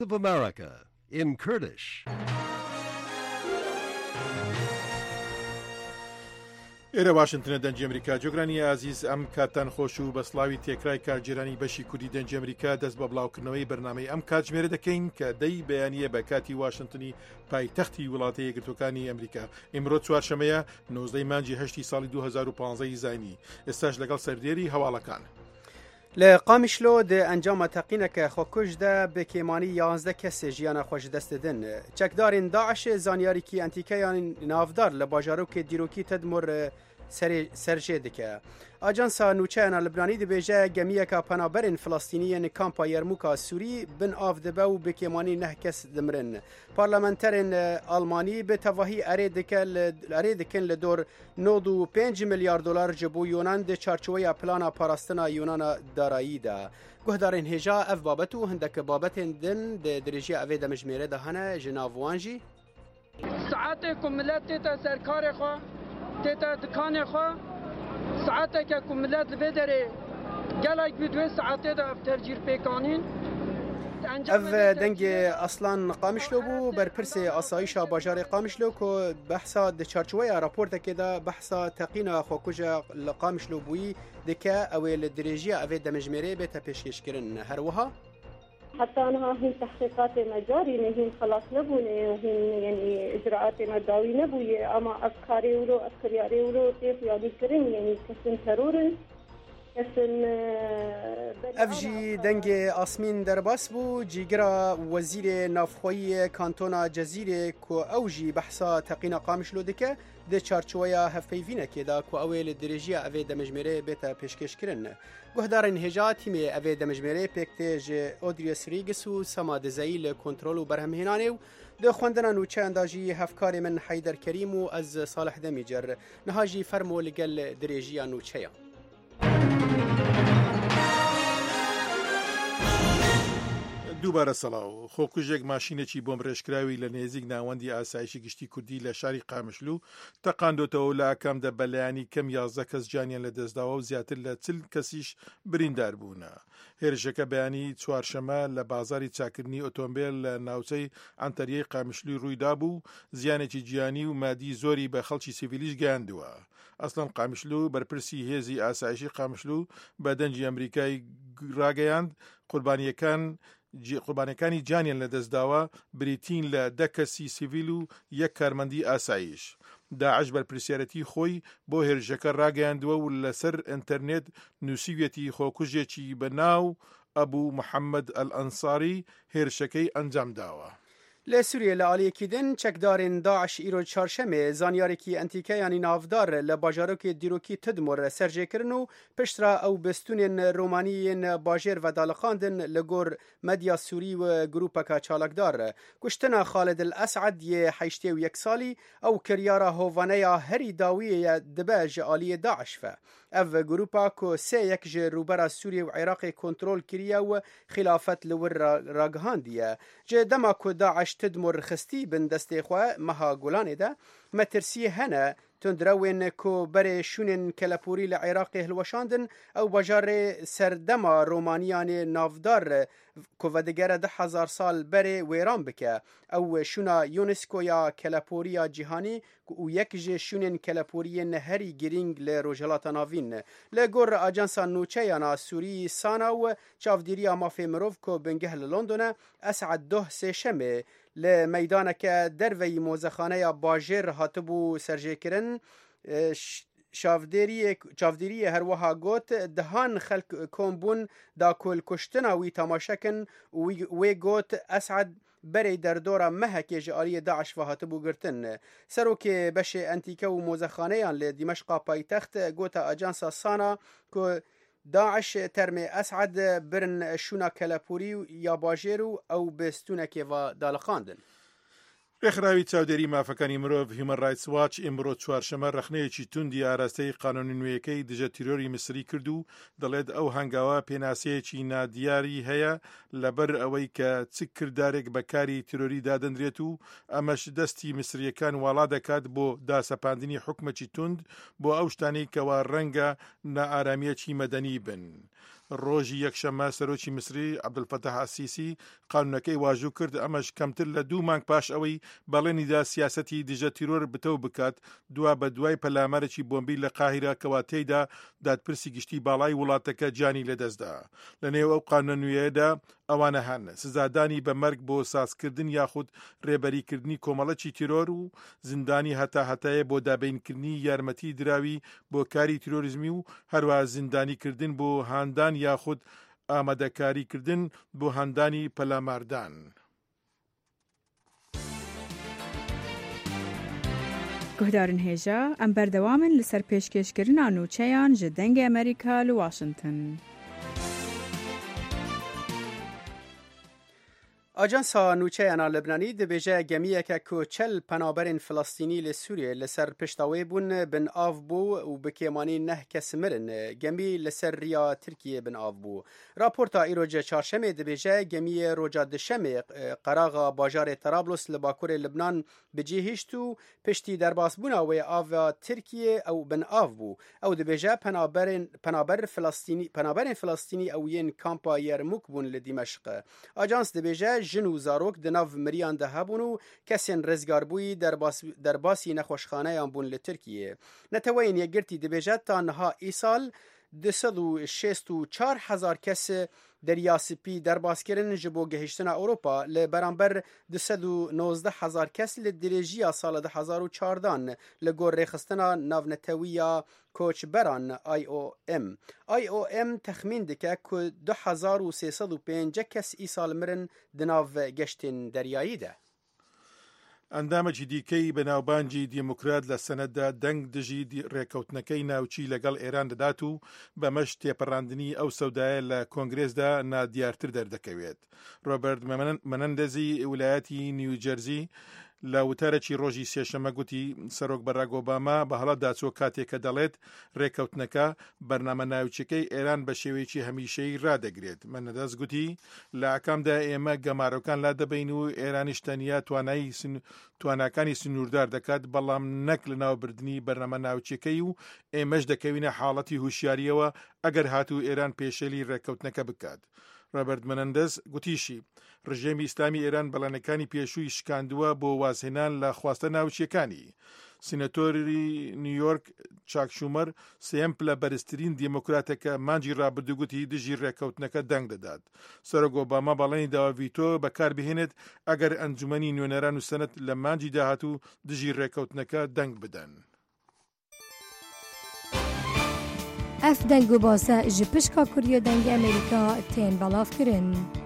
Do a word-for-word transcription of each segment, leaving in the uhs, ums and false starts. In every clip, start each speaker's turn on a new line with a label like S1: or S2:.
S1: of America in Kurdish.
S2: ئێرە واشنگتنە دەنجی ئەمریکا جۆگرانی ئازیز ئەم کاتان خۆش و بە سڵاوی تێکرای کارگێرانی بەشی کوردی دەنجی ئەمریکا دەست بە بڵاوکردنەوەی بەرنامەی ئەم کاتژمێرە دەکەین کە دەی بەیانیە بە کاتی واشنگتنی پایتەختی وڵاتە یەکگرتوەکانی ئەمریکا. ئیمڕۆ چوارشەمەیە نۆزدەی مانگی هەشتی ساڵی دوو هەزار و پانزە زاینی. ئێستاش لەگەڵ سەردێری هەواڵەکان.
S3: لە قامیشلۆ دە ئەنجامە تەقینەکە خۆکوژدە بکێمانی یازدە کەسێ ژیانە خۆش دەستدن. چەکدارین داعش زانیاریکی ئەنتیکەیان ناودار لە باژارۆکێ دیرۆکی تەدمۆر سەرژێ دکە. ئاجانسا نوچەیانە لەبنانی دەبێژە گەمیەکە پەنابەرین فلەستینیەن کامپا یەرموکا سووری بن ئاف دەبە و بکێمانی نەه کەس دمرن. پارلەمەنتەرên ئەڵمانی bi tevahî erê dikin li dor nod û pênc milyar dolar ji bo Yunan di çarçoveya plana parastina Yunana darayî de. Guhdarên hêja ev babet û hindeke babetên din di dirêjiya evê demijmêre de hene ji nav wan jî
S4: saetê ku millet tête serkarê xwe tête dikanê xwe saeteke ku millet li vê derê gelek bi duê saetê de ev tercîr pêkanîn.
S3: ev dengê aslan Qamişlo bû berpirsê asayîşa bajarê Qamişlo ku behsa di çarçoveya raportekê de behsa teqîna xwekuja li Qamişlo bûyî dike ew ê li dirêjiya evê demijmêrê bête pêşkêşkirin. Her wiha
S5: حتى أنها هي تحقيقات مجاري هي خلاص نبوني وهي يعني إجراءات مداوي نبوي أما أفكاري ولو أفكاري ولو كيف يعني كريم يعني كسن ترورن كسن
S3: أفجي دنجي أسمين درباس بو جيجرا وزير نافخوي كانتونا جزيرة كو أوجي بحثا تقينا قامشلو دكا ده چارچويا هفيفينه كده كو أول درجية أفي دمجمري بيتا پیشکش کرن. گهدارین هجا تیمی اوی دمجمره پکتیج اودریس ریگس و سما دزایی لکنترول و برهمهینانه و ده خوندنا نوچه انداجی هفکار من حیدر کریم و از صالح دمیجر نهاجی فرمو لگل دریجی نوچه.
S2: دووبارە سەڵاو. خۆکوژێک ماشینێکی بۆم ڕێژکراوی لە نێزیک ناوەندی ئاسایشی گشتی کوردی لە شاری قامشلو تەقاندۆتەوە لە ئاکامدا بەلایانی کەم یازدە کەس جانیان لە دەستداوە و زیاتر لە چل کەسیش بریندار بوونە. هێرشەکە بەیانی چوارشەمە لە بازاری چاکردنی ئۆتۆمبیل لە ناوچەی ئەنتەریەی قامشلوی ڕوویدا بوو، زیانێکی گیانی و مادی زۆری بە خەڵکی سیڤیلیش گەیاندووە. ئەسڵەن قامشلو بەرپرسی هێزی ئاسایشی قامشلو بە دەنجی ئەمریکای ڕاگەیاند قوربانیەکان قوربانەکانی جانیان لە دەستداوە بریتین لە دە کەسی سیڤیل و یەک کارمەندی ئاسایش. داعش بەرپرسیارەتی خۆی بۆ هێرشەکە ڕاگەیاندووە و لەسەر ئینتەرنێت نووسیویەتی خۆکوژێکی بەناو ئەبوو محەممەد ئەلئەنساری هێرشەکەی ئەنجام داوە.
S3: لە سووریە لە ئالیەکیدن چەکدارên داعش ئیرۆ چارشەمێ زانیارێکی ئەنتیکەیانی ناودار لە باژارۆکێ دیرۆکی تدمۆر سەرجێکردن و پشترا ئەو بستونên ڕۆمانیên باژێر ڤەداڵەخاندن لە گۆر مەدیا سووری و گروپەکە چالاکدار. کوشتنا خالد الئەسعەد یê هەیشتێ و یەک ساڵی ئەو کریارە هۆڤانەیە هەری داویەیە دبە ji aliyê Daeş ve. Ev grupa ku sê yek ji rûbera Sûriye û Iraqê kontrol kiriye û xilafet li wir ragihandiye. Ji dema ku Daeş tidmor xistî bin destê xwe meha Golanê de me tirsiyê hene tundrewên ku berê şûnên kelepûrî li Iraqê hilweşandin ew bajarê serdema Romaniyanê navdar ku vedigere di hezar sal berê wêran bike. Ew şûna UNESCO-ya kelepûriya cîhanî û yek ji şûnên kelepûriyên herî girîng li Rojhilata Navîn. Li gor Ajansa Nûçeyana Sûrî Sana û çavdîriya mafê mirov ku bingeh li Londonê Esad doh sêşemê li meydaneke derveyî mozexaneya bajêr hatibû serjêkirin. Çavdêriyê her wiha got dihan xelk kombûn da ku kuştina wî temaşekin û wê got Esad berê derdora mehekê ji aliyê Daeş ve hatibû girtin. Serokê beşê entîke û mozexaneyan li Dîmeşqa paytext gota Ajansa Sana ku Daeş termê Esad birin şûna kelepûrî ya bajêr û ew bi stûnekê ve dalixandin.
S2: ڕێکخراوی چاودێری مافەکانی مرۆڤ هیومەن رایتس واچ ئیمڕۆ چوارشەمە ڕەخنەیەکی توندی ئاراستەی قانونی نوێیەکەی دژە تیرۆری میسری کرد و دەڵێت ئەو هەنگاوە پێناسەیەکی نادیاری هەیە لەبەر ئەوەی کە چ کردارێک بەکاری تیرۆری دادەندرێت و ئەمەش دەستی میسریەکان واڵا دەکات بۆ داسەپاندنی حکومەکی توند بۆ ئەو شتانەی کەوا ڕەنگە نائارامیەکی مەدەنی بن. ڕۆژی یەکشەممە سەرۆکی میسری عەبدولفەتاح ئەسیسی قانونەکەی واژوو کرد، ئەمەش کەمتر لە دوو مانگ پاش ئەوەی بەڵێنیدا سیاسەتی دژە تیرۆر بتەو بکات دوا بە دوای پەلامارێکی بۆمبی لە قاهیرە کەوا تێیدا دادپرسی گشتی باڵای وڵاتەکە جانی لەدەستدا. لە نێو ئەو قانونە نوێیەدا ئەوانە هەن سزادانی بە مەرگ بۆ سازکردن یاخود ڕێبەریکردنی کۆمەڵەکی تیرۆر و زیندانی هەتا هەتایە بۆ دابینکردنی یارمەتی دراوی بۆ کاری تیرۆریزمی و هەروە زیندانیکردن بۆ هاندان یاخود ئامادەکاریکردن بۆ هاندانی پەلاماردان.
S6: گوهدارن هێژە ئەم بەردەوامن لەسەر پێشکەشکردنا نووچەیان ji dengê Amerîka li Washington.
S3: ئاجانسا نوچەیانە لەبنانی دەبێژە گەمیەکە کۆچەل پەنابەرên فلەستینی لە سووریە لەسەر پشتاوێ بوون بن ئاv بوو و بکێمانی نەه کەس مرن گەمی لەسەر ڕیا ترکیە بن ئاv بوو. راپۆرتا ئیرۆجە چارشەمێ دەبێژە گەمیە ڕۆژا دشەمێ قەراغا باژارێ تەرابلس لە باکوورێ لبنان بجێهێشت و پشتی دەرباسبوونا وێ ئاڤا ترکیە ئەو بن ئاv بوو. ئەو دەبێژە پەنابەر فلەستینی ئەو یەن کامپا یەرموک بوون لە دیمەشق. ئاجانس دەبێژە ژن و زارۆک دناو مریان دەهەبوون و کەسێن ڕێزگاربووی دەرباسی نەخۆشخانەیان بوون لە ترکیە. نەتەوەین یەکگرتی دەبێژێت تا نەها ئیسال دوسەد و شێست و چوار هەزار کەس دەریاسپی دەرباسکردن ji بۆ گەهشتنا ئەوروپا لە بەرامبەر دوسەد و نۆزدە هەزار کەس لە درێژیە ساڵە دە هەزار و چاردان لە گۆڕ ڕێخستنا ناونەتەویە کۆچبەران آی ئۆ ئێم. آی ئۆ ئێم تەخمین دکە کو دو هەزار و سێسەد و پێنجە کەس ئیسال مرن دناو گەشتên دەریاییدا.
S2: ئەندامەکی دیکەی بەناوبانجی دیموکرات لە سەنەتدا دەنگ دژی ڕێکەوتنەکەی ناوچی لەگەڵ ئێران دەدات و بەمەش تێپەڕاندنی ئەو سەودایە لە کۆنگرێسدا نادیارتر دەردەکەوێت. ڕۆبەرت مەنەندەزی ویلایەتی نیوجەرزی لە وتارێکی ڕۆژی سێشەمە گوتی سەرۆک بەراک ئۆباما بە هەڵەدا چۆ کاتێکە دەڵێت ڕێکەوتنەکە بەرنامە ناوچەکەی ئێران بە شێوەیەکی هەمیشەی ڕادەگرێت. مەنەندەز گوتی لە ئاکامدا ئێمە گەمارۆکان لا دەبین و ئێرانیش تەنیا توانایی تواناکانی سنووردار دەکات بەڵام نەک لە ناوبردننی بەرنامە ناوچەکەی و ئێمەش دەکەوینە حاڵەتی هوشیاریەوە ئەگەر هاتوو ئێران پێشێلی ڕێکەوتنەکە بکات. ڕۆبەرت مەنەندەز گوتیشی ڕژێمی ئیسلامی ئێران بەڵێنەکانی پێشووی شکاندووە بۆ وازهێنان لە خواستە ناوچیەکانی. سینەتۆری نیویۆرک چاک شومەر سێم لە بەرزترین دیموکراتەکە مانجی ڕابردوگوتی دژی ڕێکەوتنەکە دەنگ دەدات. سەرۆک ئۆباما بەڵێنی داوا ڤیتۆ بەکاربهێنێت ئەگەر ئەنجومەنی نوێنەران و سەنەت لە مانجی داهاتوو دژی ڕێکەوتنەکە دەنگ بدەن.
S7: ئەف دەنگ و باسە ji pişka Kuriya dengê Amerîka tên belavkirin.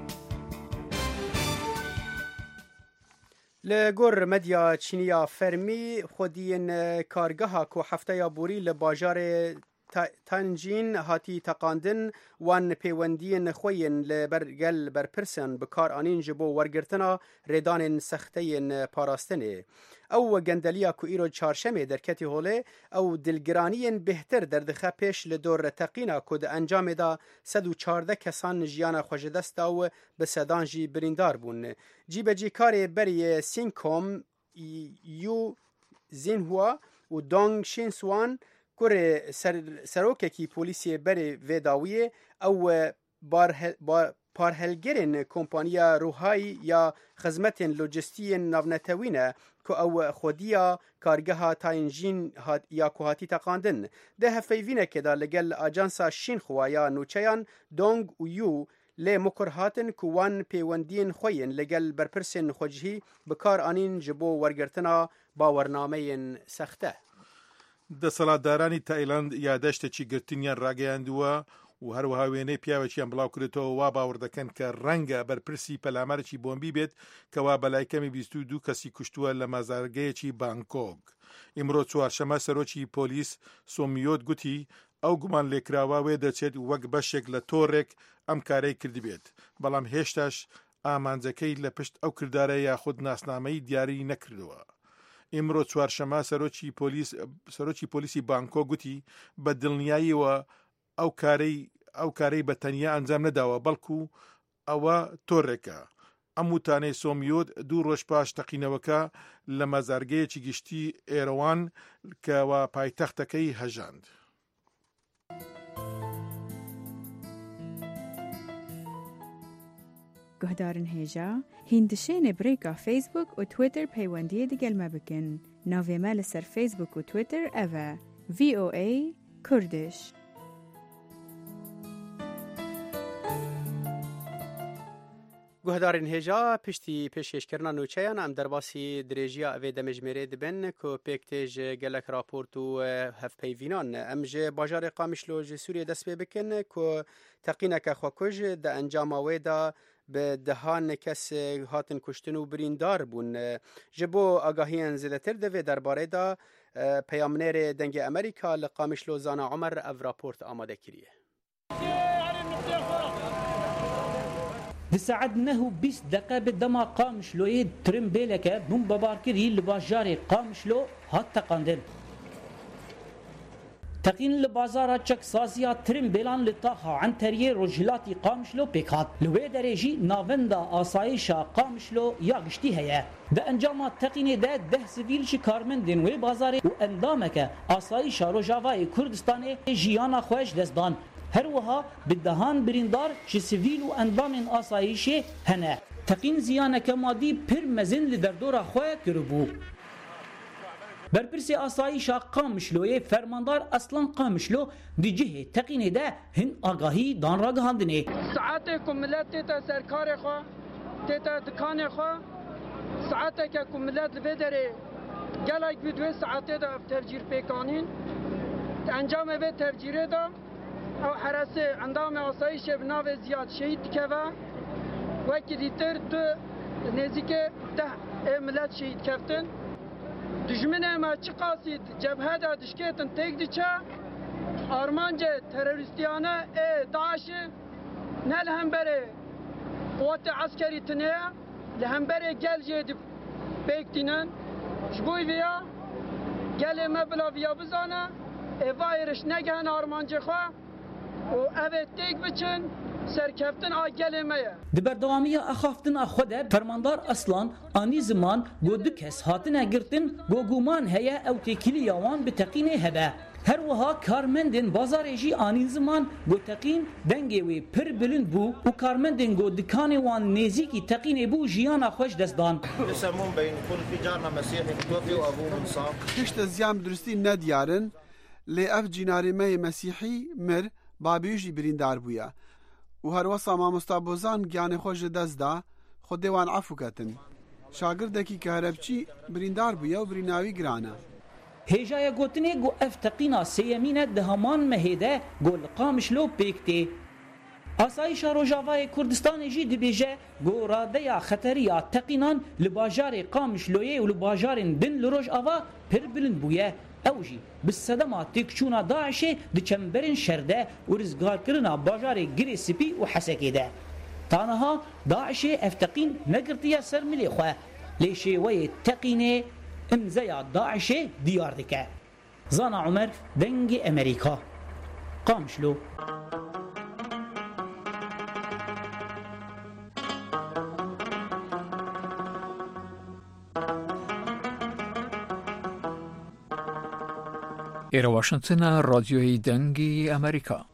S3: لە گۆڕ مەدیا چینیا فەرمی خودیên کارgeha ku hefteya borî li bajarê Tianjin hatî teqandin wan pêwendiyên xwe yên li ber gel berpirsan bi kar anîn ji bo wergirtina rêdanên sexteyên parastinê. Ew gendeliya ku îro çarşemê derketî holê ew dilgiraniyên bêhtir derdixe pêş li dor teqîna ku di encamê da sed û çardeh kesan jiyana xwe ji dest da û bi sedan jî birîndar bûn. Cîbecîkarê beriyê Sinkom Yu Xinhua û Dong Xinswan kurê serokekî polîsiyê berê vê dawiyê ew parhelgerên kompanya Ruhayî ya xizmetên lojistiyên navnetewî ne ku ew xwediya kargeha Tianjin ya ku hatî teqandin. Di hevpeyvînekê da li gel ajansa Şînxua ya nûçeyan Dong û Yu lê mukur hatin ku wan pêwendiyên xwe yên li gel berpirsên xwecihî bi kar anîn ji bo wergirtina bawernameyên sexte.
S2: دەسەڵاتدارانی تایلاند یادەشتێکی گرتنیان ڕاگەیاندووە و هەروەها وێنەی پیاوەکیان بڵاو کردێتەوە وا باوەڕ دەکەن کە ڕەنگە بەرپرسی پەلامارێکی بۆمبی بێت کەوا بەلایکەمی بیست و دوو کەسی کوشتووە لە مازارگەیەکی بانکۆک. ئیمڕۆ چوارشەمە سەرۆکی پۆلیس سۆمیۆت گوتی ئەو گومان لێکراوە وێ دەچێت وەک بەشێک لە تۆڕێک ئەم کارەی کردبێت بەڵام هێشتاش ئامانجەکەی لە پشت ئەو کردارە یاخود ناسنامەی دیاری نەکردووە. ئیمڕۆ چوارشەمە سەرۆکی پۆلیس سەرۆکی پۆلیسی بانکۆ گوتی بە دڵنیاییەوە ئەو کارەی ئەو کارەی بە تەنیا ئەنجام نەداوە بەڵکو ئەوە تۆڕێکە. ئەم وتانەی سۆمیۆت دوو ڕۆژ پاش تەقینەوەکە لە مەزارگەیەکی گشتی ئێرەوان کەوا پایتەختەکەی هەژاند.
S6: گهدارن هیجا هندشین بریکا فیسبوک و تویتر پیوندی دیگل ما بکن. ناوی ما لسر فیسبوک و تویتر اوه وی او ای کردش.
S3: گهدارن هجا پشتی پیشکش کرنا نوچیان ام در باسی دریجیا اوی دمجمره دبن که پیکتیج گلک راپورت و هف پیوینان امج باجار قامشلو ج سوریه دست بی بکن که تقینک خواکوش ده انجام ویدا به دهان کس هاتن کشتن و بریندار بون جبو آگاهیان زیدتر دوی درباره دا پیامنیر دنگ امریکا لقامشلو زانا عمر او راپورت آماده کریه.
S8: دساعد نهو بیست دقیقه به دما قامشلوی ترم بیلکه بوم ببارکری لباجار قامشلو هات تقاندن. تقین لبازار چک سازیا ترم بیلان لطاها عن تریه رجلاتی قامشلو پیکات. لوی درجی ناوندا آسایشا قامشلو یا گشتی هیا. ده انجام تقینه ده ده سویل چی کارمندن وی بازار و اندامکه آسایشا روجاوای کردستان جیانا خوش دستان. هر وها بدهان بریندار چه سیویل و اندام آسایشی هنه. تقین زیانه که مادی پر مزن لدردورا خواه کربو. برپرسی آسایشا قامشلوی فرماندار اصلا قامشلو دی جهه تقینه ده هن آگاهی دان را گهاندنه.
S4: ساعته که ملت تیتا سرکار خواه تیتا دکان خواه ساعته که ملت بدره گلک بدوی ساعته ده ترجیر پیکانین انجام به ترجیره ده او حراسه اندام آسایش بناو زیاد شهید کوا وکی دیتر دو نزدیک ده ملت شهید کفتن دشمن ما چی قاصد جبهه دا دشکتن تک دیچه آرمانجه تروریستیانه داعش نه لهم بره قوات عسکری تنه لهم بره گل جد بیکتینن شبوی ویا گل مبلا ویا بزانه وایرش نگهن آرمانجه خواه و اوه تیک بچن سرکفتن آگل میه
S8: دبردوامی اخافتن اخوده فرماندار اصلا آنی زمان گو دو کس هاتن اگرتن گو گومان هیا او تکیلی یوان به تقینه هبه هر وها کارمندن بازارجی آنی زمان گو تقین دنگی وی پر بلند بو و کارمندن گو دکان وان نزیکی تقینه بو جیانا خوش دستدان
S9: يسمون بين كل في جارنا مسيحي متوفي وابوه منصاب
S10: تشت زیان درستی ندیارن لی اف جناریمه مسیحی مر بابیوشی بریندار بویا و هر وصا مامستابوزان گیان خوش دست دا خود دیوان عفو کتن شاگردکی که هربچی بریندار بویا و بریناوی گرانه
S8: هیجای گوتنه گو افتقینا سیمینه دهمان مهیده گو لقامشلو پیکتی آسایشا روجاوای کردستان جی دبیجه گو راده خطریا تقینان لباجار قامشلویه و لباجارن دن لروج آوا پر بلند بویه اوجی بالصدمات تکچونا داعشه دچمبرن شرده و رزگار کرنا باجار گری سپی و حسکی ده تانها داعشه افتقین نگرتیا سر ملی خواه لیشه وی تقینه امزیا داعشه دیار دکه زانا عمر دنگ امریکا قامشلو
S11: ایرا واشنطن رادیوی دنگی امریکا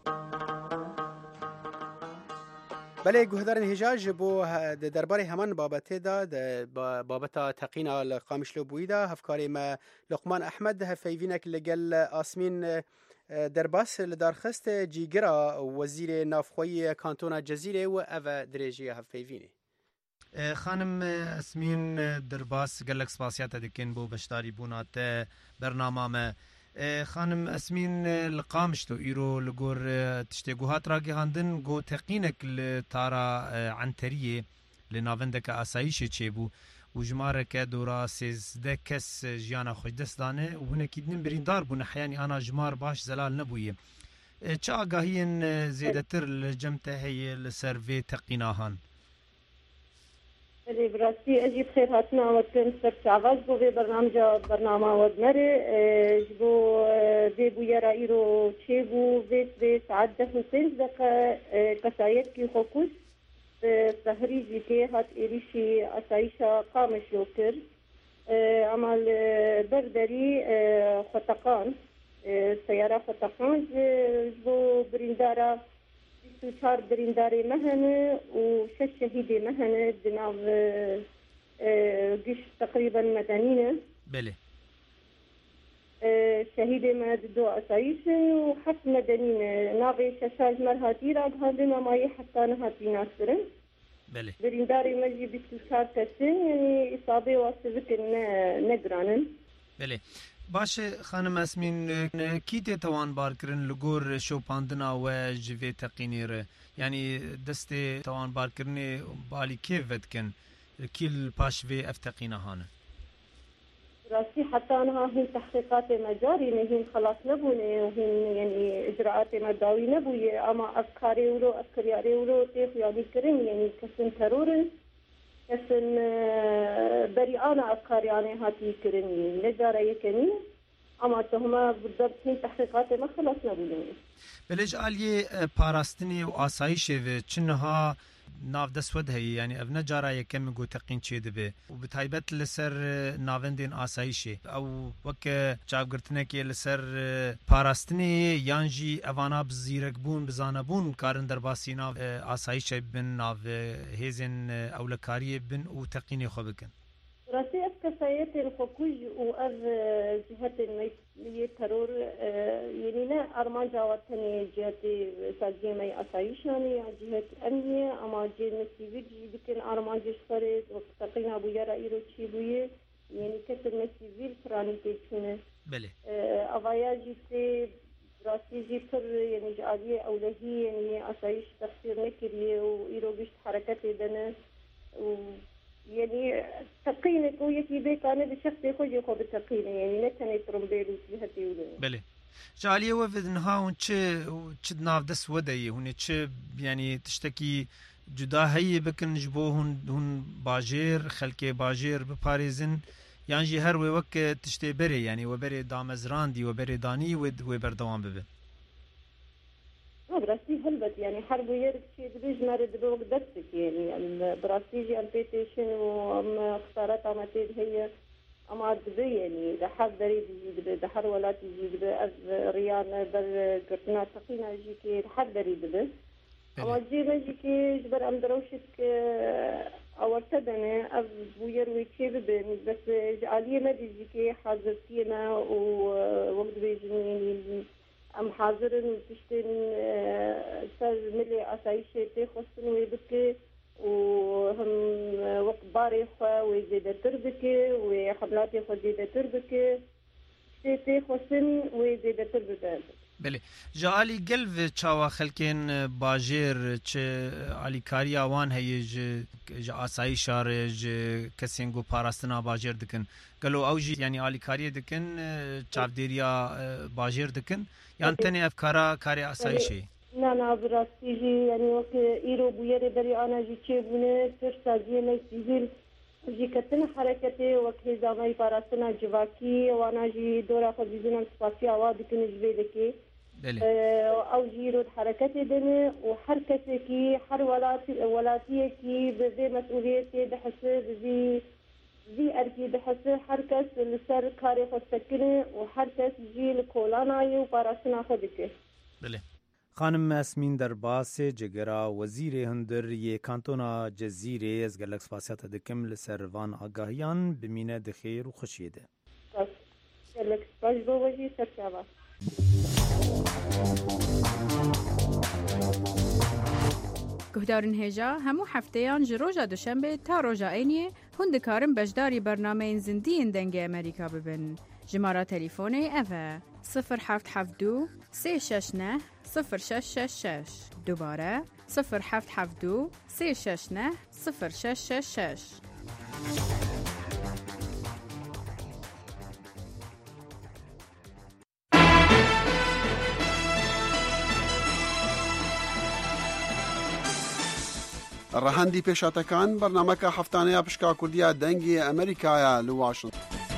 S3: بله گهدارن هجاج بو درباره همان بابته دا بابتا تقینا لقامشلو بویدا هفکاری ما لقمان احمد هفیوینک لگل آسمین درباس لدارخست جیگرا وزیر نافخوی کانتونا جزیره و او درجی هفیوینی
S12: خانم اسمین درباس گلک سپاسیات دکن بو بشتاری بونات برنامه خانم اسمین لقامشتو ایرو لگور تشتگوهات راگی هاندن گو تقینک لتارا عنتریه لناوندک آسایش چه بو و جمارک دورا سیزده کس جیانا خوش دست دانه و هنکیدنین بریندار بو نحیانی آنا جمار باش زلال نبویه چه آگاهین زیدتر لجمته هی لسروی تقیناهان؟
S5: اللي براسي اجي بخير هاتنا ودكن سبت عواز بو في برنامج برنامج ودمري جبو دي بو يرايرو تشيبو في في ساعات دفن سنز دقا كسايت كي خوكوس سهري جيتي هات إريشي أسايشا قامش يوكر عمل بردري خطقان سيارة خطقان جبو بريندارا بیست و چهار برینداری مهنه و شش شهیدی مهنه جناب گشت تقریبا مدنینه.
S12: بله.
S5: شهید مد دو آسایش و حفظ مدنینه ناقی ششاج مرهاتی را بهندن امایی حتی نهاتی ناصرن.
S12: بله.
S5: برینداری مجی بیست و چهار کسین یعنی اصابه واسه نگرانن.
S12: بله. باشه خانم اسمین کی ته توان بار کرن لګور شوپاندنا و جوی تقینیر یعنی دست توان بار کرن بالی کی ودکن کیل پاش وی افتقینا هانه
S5: راسي حتى أنها هي تحقيقات مجاري هي خلاص نبوني وهي يعني إجراءات مداوي نبوي أما أفكاري ولو أفكاري ولو تيخ يعني كريم يعني كسن ترور كسن بريئانا أفكاري أنا هاتي كريم نجارة يكني أما تهما بالضبط هي تحقيقات ما خلاص نبوني.
S12: بلج آلية باراستني وآسايش و چنها ناو دسود هي يعني ابن جارا يكم گو تقين چه دبه وبتايبت لسر ناوندين آسايشه او وك چاوگرتنه كي لسر پاراستني يانجي اوانا بزيرك بون بزانا بون كارن درباسي ناو آسايشه بن ناو هيزن اولكاريه بن و تقيني خو بكن
S5: راسي أفكسايات الخكوج وأذ جهة المية ترور يعني لا أرمان جاوتني جهة ساجي مي أسايشاني جهة أمنية أما جهة مسيفيد لكن أرمان جشفرت وقتقين أبو يرا إيرو تشيبوية يعني كتر مسيفيد فراني تيشونه
S12: بله
S5: أضايا جيتي راسي جيتر يعني جالية أولهية يعني أسايش تفسير نكريه وإيرو بيشت حركتي دنا و يعني تقينك ويكي بيك أنا بشخص يخرج يخو بالتقينة يعني نتني ترمبيل وجهتي ولا
S12: بله جالية وفد نهاون چه چه ناف دس وداي هون چه يعني تشتكي جدا هي بكن جبو هون هون باجير خلكي باجير بباريزن يعني جي هر وقت تشتي بري يعني وبري دامزران دي وبري داني ود وبردوام ببه
S5: براسي هلبت يعني حرب ويرد شيء دبيج مارد بوق دستك يعني براسيجي البيتيشن وام اختارت عمتين هي أما دبي يعني دحر دريد يجي دحر ولا تيجي ريان بر قرطنا تقينا يجي كي دحر دريد به أما جي مجي كي جبر أم دروشك أورتدنا أب وير ويكي به بس عليه ما بيجي كي حاضر فينا ووقت بيجي يعني أم حاضرن وتشتين سر ملي أسايشة تخصن ويبكي وهم وقت باري خوا ويزيد تربكي وحملاتي خوا زيد تربكي تشتي تخصن ويزيد تربكي
S12: بله جالی قلب چاوا خلکن باجر چ علی کاریا وان هی ج آسایی شار ج کسینگو پاراستنا باجر دکن قالو اوجی یعنی علی کاری دکن چافدیریا باجر دکن یان تنی افکارا کاری آسایشی
S5: نه نه براستی یعنی وقت ایرو بویره بری آنا جی چه بونه سر سازی نه سیویل جی کتن حرکتی وقت زمانی پاراستنا جواکی وانا جی دورا خدیزنا سپاسی آوا دکن جبه دکی او جيرو حركات دنا وحركتي كي حر ولاتي ولاتي كي بزي مسؤوليتي بحسب زي زي اركي بحسب حركه السر كاري خسكني وحركه جي الكولانا وباراسنا خدك
S12: بله
S13: خانم اسمین درباس جگرا وزیر هندر ی کانتونا جزیره از گلکس فاسیات دکم لسروان آگاهیان بمینه دخیر و خوشیده
S5: گلکس باش بو وجی سرچاوا
S6: گهدارن هجا همو هفتهان جروجا دوشنبه تا روژا اینیه هندکارم بجداری برنامه زندین دنگ امریکا ببن. جمارا تلیفونه اوه صفر هفت هفت دو سه شش نه صفر شش شش شش دوباره صفر هفت هفت دو سه شش نه صفر شش شش شش.
S10: ڕەهەندی پێشاتەکان بەرنامەکە هەفتانەیە پشکا کوردیە دەنگی ئەمریکایە لە واشنگتن.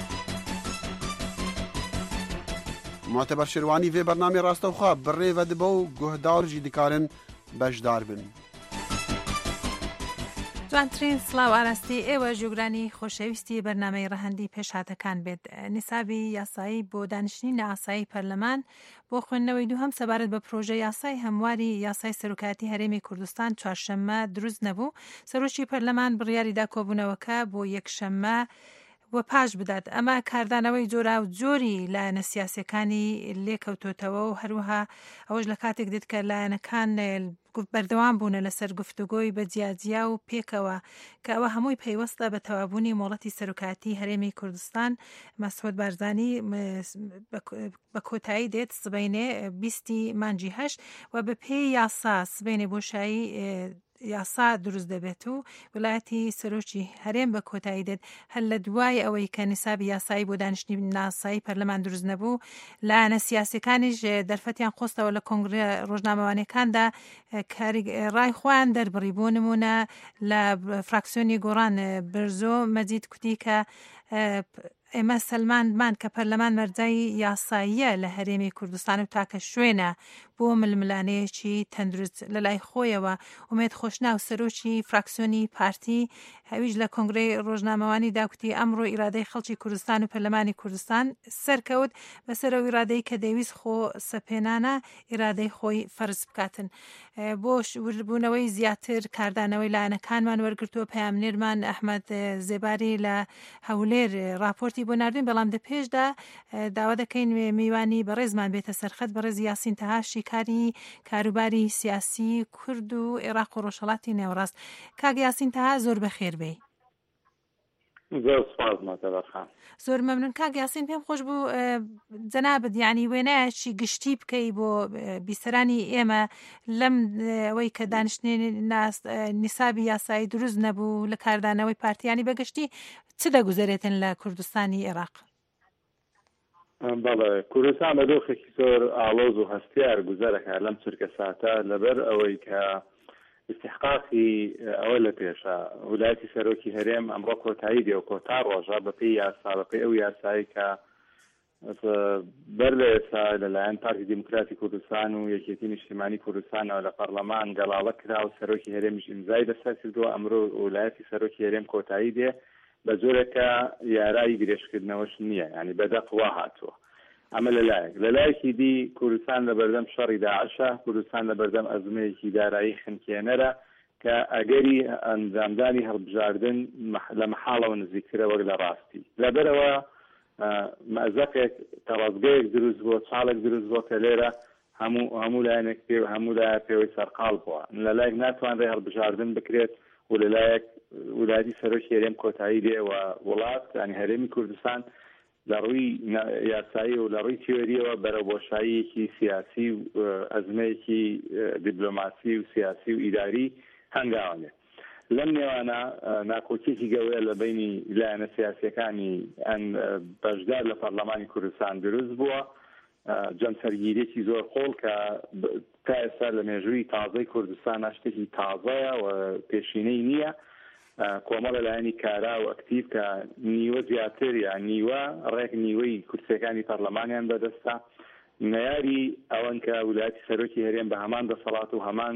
S10: معتبەر شێروانی vê بەرنامەی ڕاستەوخوا بڕێوە دبە و گوهدارژی دikarin بەشدار بن.
S14: جوانترین سلااو ئاراستی ئێوە ژوگرانی خۆشەویستی بەرنامەی ڕەهەندی پێشهاتەکان بێت. نیسابی یاسایی بۆ دانیشتنی ئاسایی پەرلەمان بۆ خوێندنەوەی دووهەم سەبارەت بە پرۆژە یاسای هەمواری یاسای سەرۆکاتی هەرێمی کوردستان چوارشەممە دروست نەبوو. سەرۆکی پەرلەمان بڕیاریدا کۆبوونەوەکە بۆ یەکشەممە و پاش بدات. ئەمە کاردانەوەی جۆرا و جۆری لایەنە سیاسیەکانی لێکەوتۆتەوە و هەروەها ئەوەش لە کاتێک دێت کە لایەنەکان بەردەوام بوونە لەسەر گفتوگۆی بە جیاجیا و پێکەوە کە ئەوە هەمووی پەیوەستە بە تەوابوونی مۆڵەتی سەرۆکاتی هەرێمی کوردستان. مەسعود بارزانی بە کۆتایی دێت سبەینێ بیستی مانجی هەشت و بە پێی یاسا سبەینێ بۆشایی یاسا دروست دەبێت و وڵایەتی سەرۆکی هەرێم بە کۆتایی دێت. هەر لە دوای ئەوەی کە نیسابی یاسایی بۆ دانیشتنی ناسایی پەرلەمان دروست نەبوو، لایەنە سیاسیەکانیش دەرفەتیان خۆستەوە لە کۆنگرە ڕۆژنامەوانەکاندا ڕای خۆیان دەربڕی. بۆ نمونە لە فراکسیۆنی گۆڕان برزۆ مەجید کوتی کە ئێمە سەلمانمان کە پەرلەمان مەرجای یاساییە لە هەرێمی کوردستان و تاکە شوێنە بۆ ململانەیەکی تەندروست لە لای خۆیەوە. ومێد خۆشناو سەرۆکی فراکسیۆنی پارتی هەویش لە کۆنگرەی ڕۆژنامەوانی داکوتی ئەمڕۆ ئیرادەی خەڵکی کوردستان و پەرلەمانی کوردستان سەرکەوت بەسەر ئەو ئیرادەی کە دەویست خۆ سەپێنانە ئیرادەی خۆی فەرز بکاتن. بۆ وردبوونەوەی زیاتر کاردانەوەی لایەنەکانمان وەرگرتووە. پەیامنێرمان ئەحمەد زێباری لە هەولێر راپۆرتی بۆ ناردوین، بەڵام دە پێشدا داوا دەکەین میوانی بەڕێزمان بێتە سەرخەت بەڕێز یاسین تەهاشی کاری کاروباری سیاسی کورد و عێراق و ڕۆژهەڵاتی نێوەڕاست. کاک یاسین تەها زۆر بەخێر بێ. زۆر مەمنون کاک یاسین. پێم خۆش بوو جەنابەت یعنی وێنایەکی گشتی بکەی بۆ بیسەرانی ئێمە لەم ئەوەی کە دانیشتنی نیسابی یاسایی دروست نەبوو لە کاردانەوەی پارتیانی بەگشتی چ دەگوزارێتن لە کوردستانی عێراق؟
S15: بەڵێ کوردستان بە دۆخێکی زۆر ئاڵۆز و هەستیار گوزارەکە لەم چرکە ساتە لەبەر ئەوەی کە استحقاقی ئەوە لە پێشە ویلایەتی سەرۆکی هەرێم ئەمڕۆ کۆتایی دێ و کۆتا ڕۆژە بەپێی یاسا بەپێی ئەو یاسایی کە بەر لە ئێستا لەلایەن پارتی دیموکراتی کوردستان و یەکێتی نیشتیمانی کوردستانەوە لە پەرلەمان گەڵاڵە کرا و سەرۆکی هەرێمیش ئیمزای بەسەر کردووە. ئەمڕۆ ویلایەتی سەرۆکی هەرێم کۆتایی دێ بە زۆرێکە یارایی گرێشکردنەوەش نییە، ینی بەدەق وا هاتووە. ئەمە لەلایەک لەلایەکی دی کوردستان لە بەردەم شەڕی داعشە، کوردستان لە بەردەم ئەزمەیەکی دارایی خنکێنەرە کە ئەگەری ئەنجامدانی هەڵبژاردن لە مەحاڵەوە نزیکترە وەک لە ڕاستی. لەبەرەوە مەزەقێک تەڕازگەیەک دروست بووە، چاڵێک دروست بووە کە لێرە هەموو هەموو لایەنێک پێ هەموو لایە پێوەی سەرقاڵ بووە. لەلایەک ناتوانرێ هەڵبژاردن بکرێت و لەلایەک ویلایەتی سەرۆکی هەرێم کۆتایی دێ و وڵات ینی هەرێمی کوردستان لە ڕووی یاسایی و لە ڕووی تیۆریەوە بەرەو بۆشاییەکی سیاسی و ئەزمەیەکی دیپلۆماسی و سیاسی و ئیداری هەنگاوانێ. لەم نێوانە ناکۆکیێکی گەورە لە بینی لایەنە سیاسیەکانی ئەن بەشدار لە پەرلەمانی کوردستان دروست بووە. جەمسەرگیریەکی زۆر قۆڵ کە تا ئێستا لە مێژووی تازەی کوردستان شتێکی تازەیە و پێشینەی نییە. کۆمەڵە لایەنی کارا و ئەکتیڤ کە نیوە زیاتر یان نیوە ڕێک نیوەی کورسەکانی پەرلەمانیان بەدەستە نەیاری ئەوەن کە ویلایەتی سەرۆکی هەرێم بە هەمان دەسەڵات و هەمان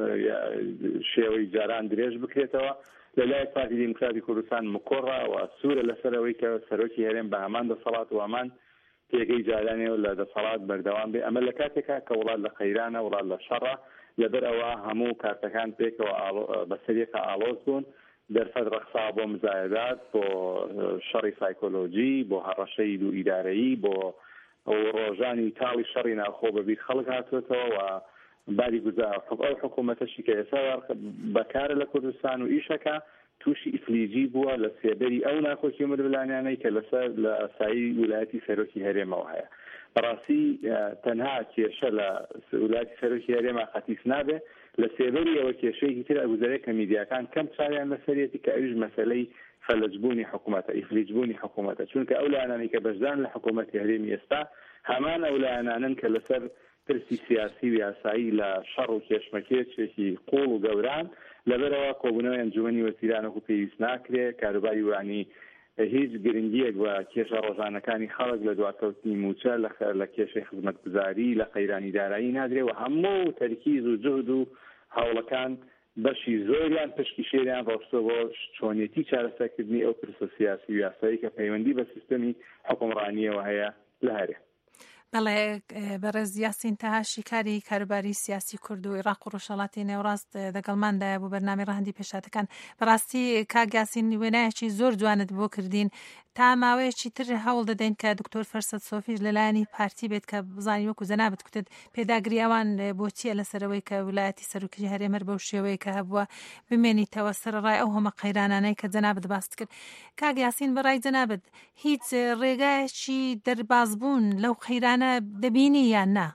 S15: شێوەی جاران درێژ بکرێتەوە. لەلایەک پارتی دیموکراتی کوردستان مکۆڕە و سوورە لەسەرەوەی کە سەرۆکی هەرێم بە هەمان دەسەڵات و هەمان پێگەی جارانێەوە لە دەسەڵات بەردەوام بێ. ئەمە لە کاتێکا کە وڵات لە خەیرانە وڵات لە شەڕە، لەبەرەوە هەموو کارتەکان پێکەوە بەسەرێکە ئاڵۆز بوون. دەرفەت ڕەخسا بۆ مزایدات، بۆ شەڕی سایکۆلۆجی، بۆ هەڕەشەی دوو ئیدارەیی، بۆ ئەو ڕۆژانی تاڵی شەڕی ناوخۆ بەبییر خەڵک هاتوێتەوە و باری گوزار ئەو حکوومەتەشی کە ئێستا بەکارە لە کوردستان و ئیشەکە تووشی ئیفلیجی بووە لە سێبەری ئەو ناکۆکی ململانیانەی کە لەسەر لە ئاسایی ویلایەتی سەرۆکی هەرێمەوە هەیە. بەڕاستی تەنها کێشە لە ویلایەتی سەرۆکی هەرێما قەتیس نابێ لە سێبەری ئەوە کێشەیەکی تر ئەگوزارێت کە میدیاکان کەم چاویان لەسەرێتی کە ئەویش مەسەلەی فەلجبوونی حکوومەتە، ئیفلیجبوونی حکوومەتە، چونکە ئەو لایەنانی کە بەشدان لە حکوومەتی هەرێمی ئێستا هەمان ئەو لایەنانن کە لەسەر پرسی سیاسی و یاسایی لە شەڕ و کێشمەکێچێکی قوڵ و گەوران لەبەرەوە کۆبوونەوەی ئەنجومەنی وەزیران وەکو پێویست ناکرێت، کاروباری وانی هیچ گرنگیەک بە کێشە ڕۆژانەکانی خەڵک لە دواکەوتنی موچە لە کێشەی خزمەتگوزاری لە قەیرانی دارایی نادرێت و هەموو تەرکیز و جهد و هەوڵەکان بەشی زۆریان پشکی شێریان ڕۆشتۆ بۆ چۆنێتی چارەسەرکردنی ئەو پرسە سیاسی و یاسایی کە پەیوەندی بە سیستەمی حکومڕانیەوە هەیە لە هەرێ.
S14: بەڵێ بەڕێز یاسین تەهاشی کاری کاروباری سیاسی کورد و عێراق و ڕۆژهەڵاتی نێوڕاست دەگەڵماندایە بۆ بەرنامەی ڕەهەندی پێشاتەکان. بەڕاستی کاک یاسین وێنایەکی زۆر جوانت بۆ کردین. تا ماوەیەکی تر هەوڵ دەدەین کە دکتۆر فەرسەد سۆفیش لەلایەنی پارتی بێت کە بزانانی وەکو جەنابەت کوتت پێداگری ئەوان بۆچیە لەسەرەوەی کە ویلایەتی سەرۆکی هەرێمەر بەو شێوەیە کە هەبووە بمێنیتەوە سەرڕای ئەو هەمە قەیرانانەی کە جەنابەت باست کرد. کاک یاسین بەڕای جەنابەت هیچ ڕێگایەکی دەربازبوون لەو قەیرانە دەبینی یان نا؟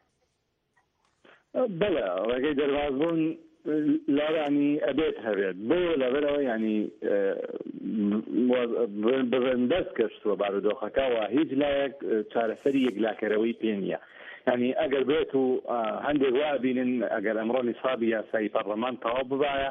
S15: بەڵێ ڕێگەی دەربازبوون لاوانی ئەبێت هەبێت بۆ لەبەرەوە ینی بەندەست کەشتووە بارودۆخەکەەوە هیچ لایەک چارەسەری یەکلاکەرەوەی پێ نییە. ینی ئەگەر بێت و هەندێک وا بینن ئەگەر ئەمڕۆ نیسابی یاسایی پەرلەمان تەواو ببایە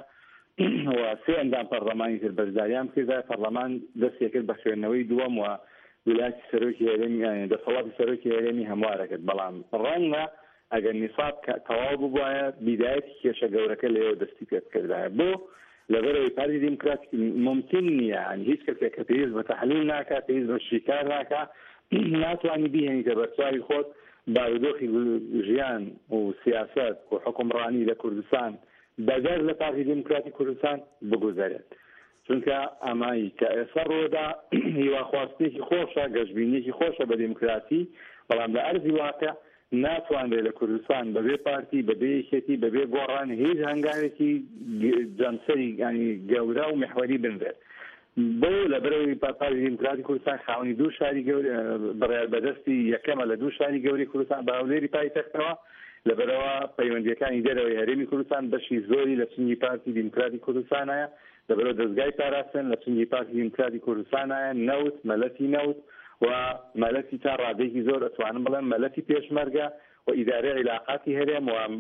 S15: و سێ ئەندام پەرلەمانی تر بەشداریان کردای پەرلەمان دەستێکرد بە خوێندنەوەی دووەم و ویلایەتی سەرۆکی هەرێمی دەسەڵاتی سەرۆکی هەرێمی هەموارەکەت بەڵام ڕەنگە ئەگەر نیساب تەواو ببوایە بیدایەتی کێشە گەورەکە لەوە دەستی پێ کردایە بۆ لەبەرەوەی پارتی دیموکراتی ممکن نییە ینی هیچ کەسێک کە پێویست بە تەحلیل ناکات پێویست بە شیکار ناکات ناتوانانی بیهێنیتە بەرچاوی خۆت بارودۆخی ژیان و سیاسەت و حکومڕانی لە کوردستان بەگەر لە پارتی دیموکراتی کوردستان بگوزارێت. چونکە ئەمایی کە ئێستا ڕۆدا هیواخواستێکی خۆشە گەشتبینیەکی خۆشە بە دیموکراتی بەڵام لە ئەرزی واقع ناتوانرێت لە کوردستان بەبێ پارتی بەبێ یەکێتی بەبێ گۆڕان هیچ هەنگاوێکی جەمسەری ینی گەورە و محوەری بنرێت. بۆ لەبەرەوەی پارتی دیموکراتی کوردستان خاوەنی دوو شاری گەورە بڕیار بەدەستی یەکەمە لە دوو شاری گەوری کوردستان باولێری پایتەختەوە لەبەرەوە پەیوەندیەکانی دەرەوەی هەرێمی کوردستان بەشی زۆری لە چنگی پارتی دیموکراتی کوردستانایە لەبەرەوە دەستگای پاراستن لە چنگی پارتی دیموکراتی کوردستانایە نەوت مەلەتی نەوت و مەلەتی تا ڕادێکی زۆر ئەتوانم بڵێم مەلەتی پێشمەرگە و ئیدارەی علاقاتی هەرێم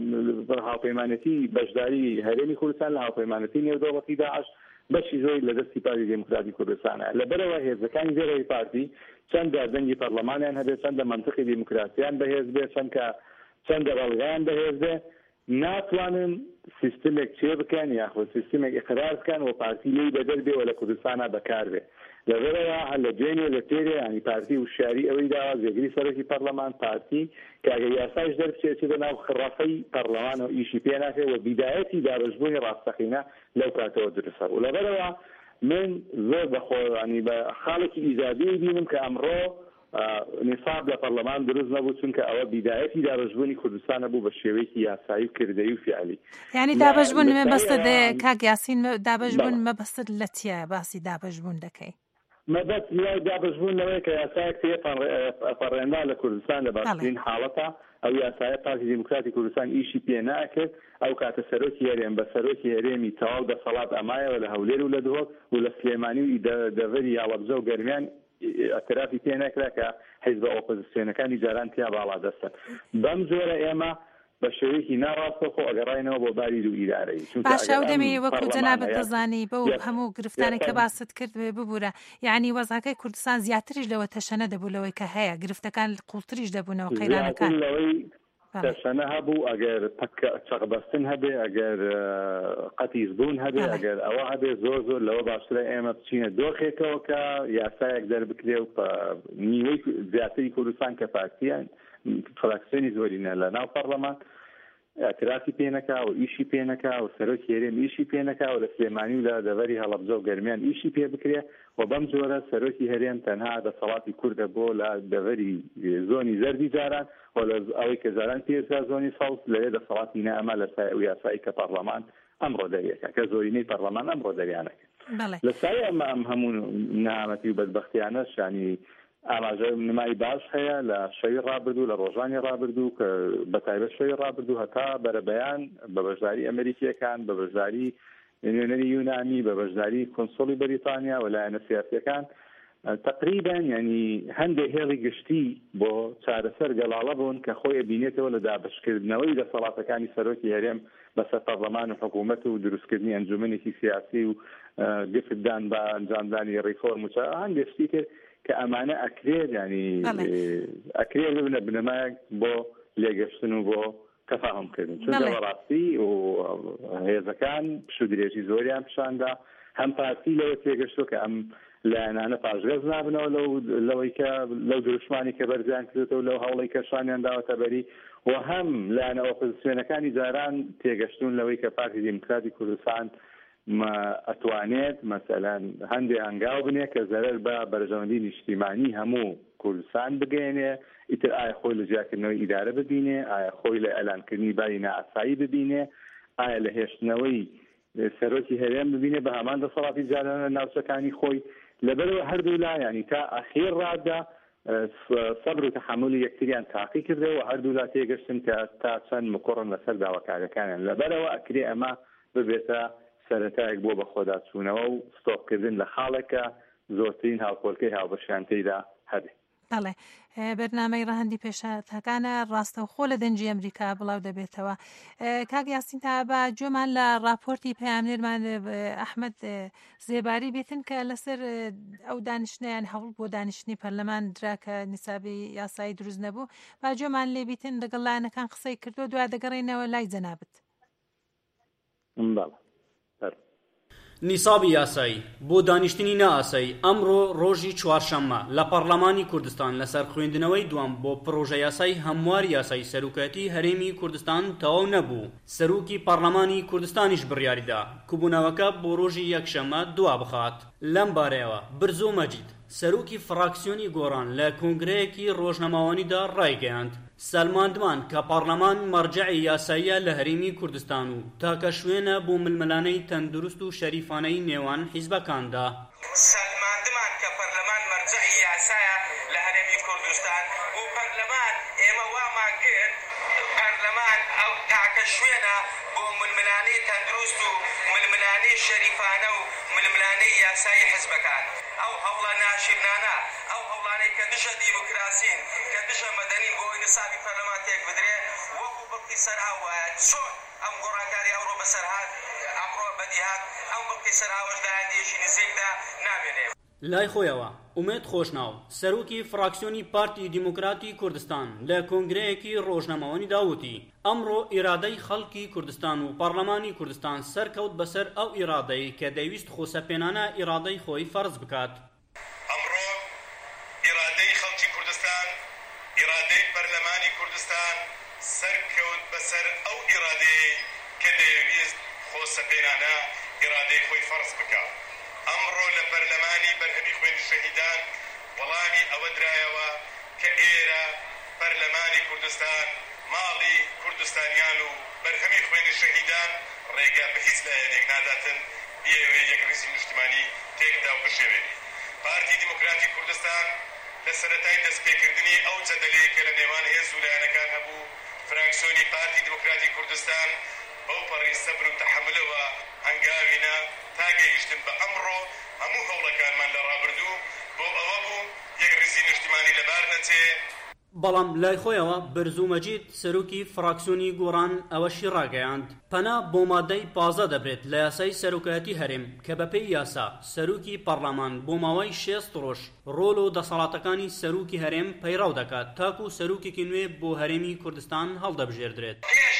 S15: و هاوپەیمانەتی بەشداری هەرێمی کوردستان لە هاوپەیمانەتی نێودەوڵەتی داعش بەشی زۆری لە دەستی پارتی دیموکراتی کوردستانە. لەبەرەوە هێزەکانی دەرەوەی پارتی چەندە دەنگی پەرلەمانیان هەبێت چەندە منطقی دیموکراسیان بەهێز بێت چەند کە چەندە بەڵگەیان بەهێز بێت ناتوانن سیستمێک چێ بکەن یاخود سیستمێک ئقرار بکەن و پارتی لی بەدەر بێ و لە کوردستانە بەکار بێ. لەبەرەوە هەر لە دوێنێ لە تێرێ ینی پارتی وشیاری ئەوەی داوا جێگیری سەرۆکی پەرلەمان پارتی کە ئەگەر یاساش دەربچێت چێتە ناو خڕەفەی پەرلەمان و ئیشی پێ ناکرێت و بیدایەتی دابەشبوونی ڕاستەقینە لەو کاتەوە دروستە. و لەبەرەوە من زۆر بەخۆ ینی بە خاڵێکی ئیجابی بینم کە ئەمڕۆ نیساب لە پەرلەمان دروست نەبوو چونکە ئەوە بیدایەتی دابەشبوونی کوردستانە بوو بە شێوەیەکی یاسایی و کردەی و فعلی.
S14: یعنی دابەشبوون مەبەستە کاک یاسین دابەشبوون مەبەستت لە چییە باسی دابەشبوون دەکەی؟
S15: مەبەست لای دابەشبوون لەوەیە کە یاسایەک پەڕێندا لە کوردستان لە باشترین حاڵەتە ئەو یاسایە پارتی دیموکراتی کوردستان ئیشی پێ ناکرد ئەو کاتە سەرۆکی هەرێم بە سەرۆکی هەرێمی تەواو دەسەڵات ئەمایەوە لە هەولێر و لە دهۆک و لە سلێمانی و دەڤەری یاڵەبجە و گەرمیان ئەترافی پێ نەکرا کە حیزبە ئۆپۆزیسیۆنەکانی جاران تیا باڵا دەستن. بەم جۆرە ئێمە بە شێوەیەکی ناڕاستە خۆ ئەگەڕاینەوە بۆ باری دوو ئیدارەی.
S14: باشە ئەو دەمێ وەکو جەنابەت دەزانی بەو هەموو گرفتانێک کە باست کرد ببوورە یعنی وەزعەکەی کوردستان زیاتریش لەوە تەشەنە دەبوو لەوەی کە هەیە گرفتەکان قوڵتریش دەبوونەوە قەیرانەکان
S15: تەشەنە هەبوو ئەگەر چەقبەستن هەبێ ئەگەر قەتیزبوون هەبێ ئەگەر ئەوە هەبێ زۆر زۆر لەوە باشترە ئێمە بچینە دۆخێکەوە کە یاسایەک دەربکرێ و نیوەی زیاتری کوردستان کە پارتیان فراکسیۆنی زۆرینە لە ناو پەرلەمان ئەترافی پێ نەکا و ئیشی پێ نەکا و سەرۆکی هەرێم ئیشی پێ نەکا و لە سلێمانی و لە دەڤەری هەڵەبجە و گەرمیان ئیشی پێ بکرێ و بەم جۆرە سەرۆکی هەرێم تەنها دەسەڵاتی کوردە بۆ لە دەڤەری زۆنی زەردی جاران و لە ئەوەی کە جاران پێرسا زۆنی ساوس لەوێ دەسەڵاتی نەئەمە لە سای ئەو یاسایی کە پەرلەمان ئەمڕۆ دەریەکە کە زۆرینەی پەرلەمان ئەمڕۆ دەریانەکە.
S14: لە
S15: سای ئەمە ئەم هەموو نەهامەتی و بەدبەختیانەش ینی ئاماژە نمای باش هەیە لە شەوی ڕابردوو لە ڕۆژانی ڕابردوو کە بەتایبەت شەوی ڕابردوو هەتا بەرەبەیان بە بەشداری ئەمریکیەکان بە بەشداری نوێنەری یونانی بە بەشداری کۆنسۆڵی بەریتانیا و لایەنە سیاسیەکان تقریبا ینی هەندێک هێڵی گشتی بۆ چارەسەر گەڵاڵە بوون کە خۆی بینێتەوە لە دابشکردنەوەی دەسەڵاتەکانی سەرۆکی هەرێم بەسەر پەرلەمان و حکوومەت و دروستکردنی ئەنجومەنێکی سیاسی و گفتدان بە ئەنجامدانی ڕیفۆرم و هەندێک شتی کرد کە ئەمانە ئەکرێت ینی ئەکرێت ببنە بنەمایەک بۆ لێگەشتن و بۆ تەفاهمکردن چونکە بەڕاستی و هێزەکان پشت و درێژی زۆریان پیشاندا هەم پارتی لەوە تێگەشتۆ کە ئەم لایەنانە پاشگەز نابنەوە لەوەی کە لەو دروشمانی کە بەرزیان کردێتەوە لەو هەوڵی کە شانیان داوەتە بەری و هەم لایەنە ئۆپۆزیسیۆنەکانی جاران تێگەشتون لەوەی کە پارتی دیموکراتی کوردستان ئەتوانێت مەسەلەن هەندێک هەنگاو بنێ کە زەرەر بە بەرژەوەندی نیشتیمانی هەموو کوردستان بگەێنێ ئیتر ئایا خۆی لە جیاکردنەوەی ئیدارە ببینێ ئایا خۆی لە ئەلانکردنی باری نائاسایی ببینێ ئایا لە هێشتنەوەی سەرۆکی هەرێم ببینێ بە هەمان دەسەڵاتی جارانە ناوچەکانی خۆی لەبەرەوە هەردوو لایانی تا ئەخیر ڕادا سەبر و تەحملی یەکتریان تاقی کردەوە هەردوو لا تێگەشتن کە تا چەند مقڕن لەسەر داواکاریەکانیان لەبەرەوە ئەکرێ ئەمە ببێتە سەرەتایەک بۆ بەخۆدا چوونەوە و ستۆپکردن لە خاڵێکە زۆرترین هاوکۆڵکەی هاوبەشیان تێیدا هەبێت.
S14: بەڵێ بەرنامەی ڕەهەندی پێشەتەکانە ڕاستەوخۆ لە دەنجی ئەمریکا بڵاو دەبێتەوە. کاک یاسین تا بە جۆمان لە راپۆرتی پەیامنێرمان ئەحمەد زێباری بێتن کە لەسەر ئەو دانیشتنیان هەوڵ بۆ دانیشتنی پەرلەمان درا کە نیسابی یاسایی دروست نەبوو با جۆمان لێ بیتن لەگەڵ لایەنەکان قسەی کردو دوای دەگەڕێنەوە لای جەنابەت.
S16: نیسابی یاسایی بۆ دانیشتنی نائاسایی ئەمڕۆ ڕۆژی چوارشەممە لە پەرلەمانی کوردستان لەسەر خوێندنەوەی دوام بۆ پرۆژە یاسایی هەموار یاسایی سەرۆکایەتی هەرێمی کوردستان تەواو نەبوو. سەرۆکی پەرلەمانی کوردستانیش بڕیاریدا کوبوونەوەکە بۆ ڕۆژی یەکشەممە دوا بخات. لەم بارەیەوە برزۆ مەجید سەرۆکی فراکسیۆنی گۆڕان لە کۆنگرەیەکی ڕۆژنەماوانیدا ڕایگەیاند سەلماندمان کە پەرلەمان مەرجەعی یاساییە لە هەرێمی کوردستان و تاکە شوێنە بۆ ململانەی تەندروست و شەریفانەی نێوان حیزبەکاندا.
S17: سەلماندمان کە پەرلەمان مەرجەعی یاسایە لە هەرێمی کوردستان و پەرلەمان ئێمە وامان کرد پەرلەمان ئەو تاکە شوێنە بۆ ململانەی تەندروست و ململانەی شەریفانە و ململانەی یاسایی حیزبەکان. ئەو هەوڵە ناشرنانە ئەو هەوڵانەی کە دژە دیموکراسین کە دژە مەدەنین بۆ ئەوەی نسابی پەرلەمان تێک بدرێ وەکو بڵقی سەرهاوایە چۆن ئەم گۆڕانکاری ئەوڕۆ بەسەرهات ئەمڕۆ بەدیهات ئەم بڵقی سەرهاوەش لە ئایندەیەکی نزیکدا نامێنێ.
S16: لای خۆیەوە ئومێد خۆشناو سەرۆکی فراکسیۆنی پارتی دیموکراتی کوردستان لە کۆنگرەیەکی ڕۆژنەماوانی داوتی ئەمڕۆ ئیرادەی خەڵکی کوردستان و پەرلەمانی کوردستان سەرکەوت بەسەر ئەو ئیرادەی کە دەیویست خۆسەپێنانە ئیرادەی خۆی فەرز بکات.
S17: ئەمڕۆ ئیرادەی خەڵکی کوردستان ئیرادەی پەرلەمانی کوردستان سەرکەوت بەسەر ئەو ئیرادەی کە دەیویست خۆسەپێنانە ئیرادەی خۆی فەرز بکات. ئەمڕۆ لە پەرلەمانی بەرهەمی خوێنی شەهیدان وەڵامی ئەوە درایەوە کە ئێرە پەرلەمانی کوردستان ماڵی کوردستانیان و بەرهەمی خوێنی شەهیدان ڕێگا بە هیچ لایەنێک ناداتن بێوێ یەک ڕیزی نیشتیمانی تێکدا و بشێوێنی. پارتی دیموکراتی کوردستان لە سەرەتای دەستپێکردنی ئەو جەدەلەیە کە لە نێوان هێز و لایەنەکان هەبوو فراکسیۆنی پارتی دیموکراتی کوردستان بەو پەڕی سەبر و تەحەملەوە هەنگاوینە تا گەیشتن بە ئەمڕۆ هەموو هەوڵەکانمان لە ڕابردوو بۆ ئەوە بوو یەک ڕیزی نیشتیمانی لەبار نەچێ.
S16: بەڵام لای خۆیەوە برزومەجید سەرۆکی فراکسیۆنی گۆڕان ئەوەشی ڕاگەیاند پەنا بۆ مادەی پازە دەبرێت لە یاسای سەرۆکایەتی هەرێم کە بەپێی یاسا سەرۆکی پەرلەمان بۆ ماوەی شێست ڕۆژ ڕۆڵ و دەسەڵاتەکانی سەرۆکی هەرێم پەیڕاو دەکات تاکو سەرۆکێکی نوێ بۆ هەرێمی کوردستان هەڵدەبژێردرێت.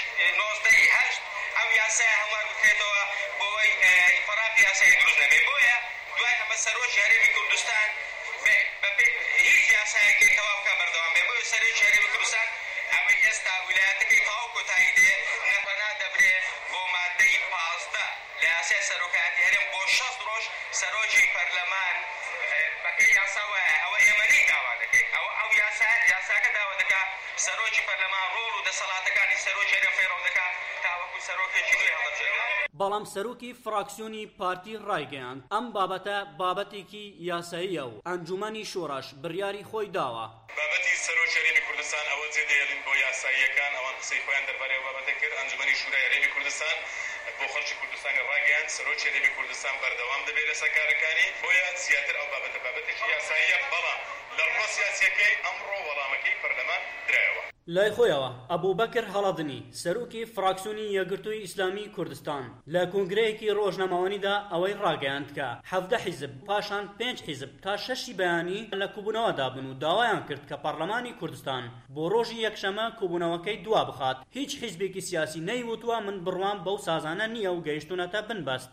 S17: سەرۆکی هەرێمی کوردستان هیچ یاسایەکی تەواو بکە بەردەوام بێ بۆیە سەرۆکی هەرێمی کوردستان ئەوەی ئێستا ویلایەتەکەی تەواو کۆتایی دێ نەپەنا دەبرێ بۆ مادەی پازدە لە یاسای سەرۆکایەتی هەرێم بۆ شەست ڕۆژ سەرۆکی پەرلەمان بەپێی یاسا وایە ئەوە ئێمە نەی داوا دەکەین ئەوە ئەو یاساکە داوا دەکات سەرۆکی پەرلەمان ڕۆڵ و دەسەڵاتەکانی سەرۆکی هەرێم فەیڕەو دەکات تاوەکو سەرۆکێکی نوێ هەڵدەبژێرێت.
S16: بەڵام سەرۆکی فراکسیۆنی پارتی ڕایگەیاند ئەم بابەتە بابەتێکی یاساییە و ئەنجومەنی شۆڕەش بڕیاری خۆی داوە.
S17: بابەتی سەرۆکی هەرێمی کوردستان ئەوە جێدەهێڵین بۆ یاساییەکان ئەوان قسەی خۆیان دەربارەی بابەتە کرد. ئەنجومەنی شورای هەرێمی کوردستان بۆ خەڵکی کوردستانی ڕاگەیاند سەرۆکی هەرێمی کوردستان بەردەوام دەبێت لە سەرکارەکانی بۆیە زیاتر ئەو بابەتە بابەتێکی یاساییە بەڵام لە ڕۆ سیاسیەکەی ئەمڕۆ وەڵامەکەی پەرلەمان درایەوە.
S16: لای خۆیەوە ئەبوو بەکر هەڵەدنی سەرۆکی فراکسیۆنی یەکگرتووی ئیسلامی کوردستان لە کۆنگرەیەکی ڕۆژنامەوانیدا ئەوەی ڕاگەیاند کە حەڤدە حیزب پاشان پێنج حیزب تا شەشی بەیانی لە کوبوونەوەدا بن و داوایان کرد کە پەرلەمانی کوردستان بۆ ڕۆژی یەکشەمە کوبوونەوەکەی دوا بخات. هیچ حیزبێکی سیاسی نەیوتووە من بڕوام بەو سازانە نییە و گەیشتونەتە بنبەست.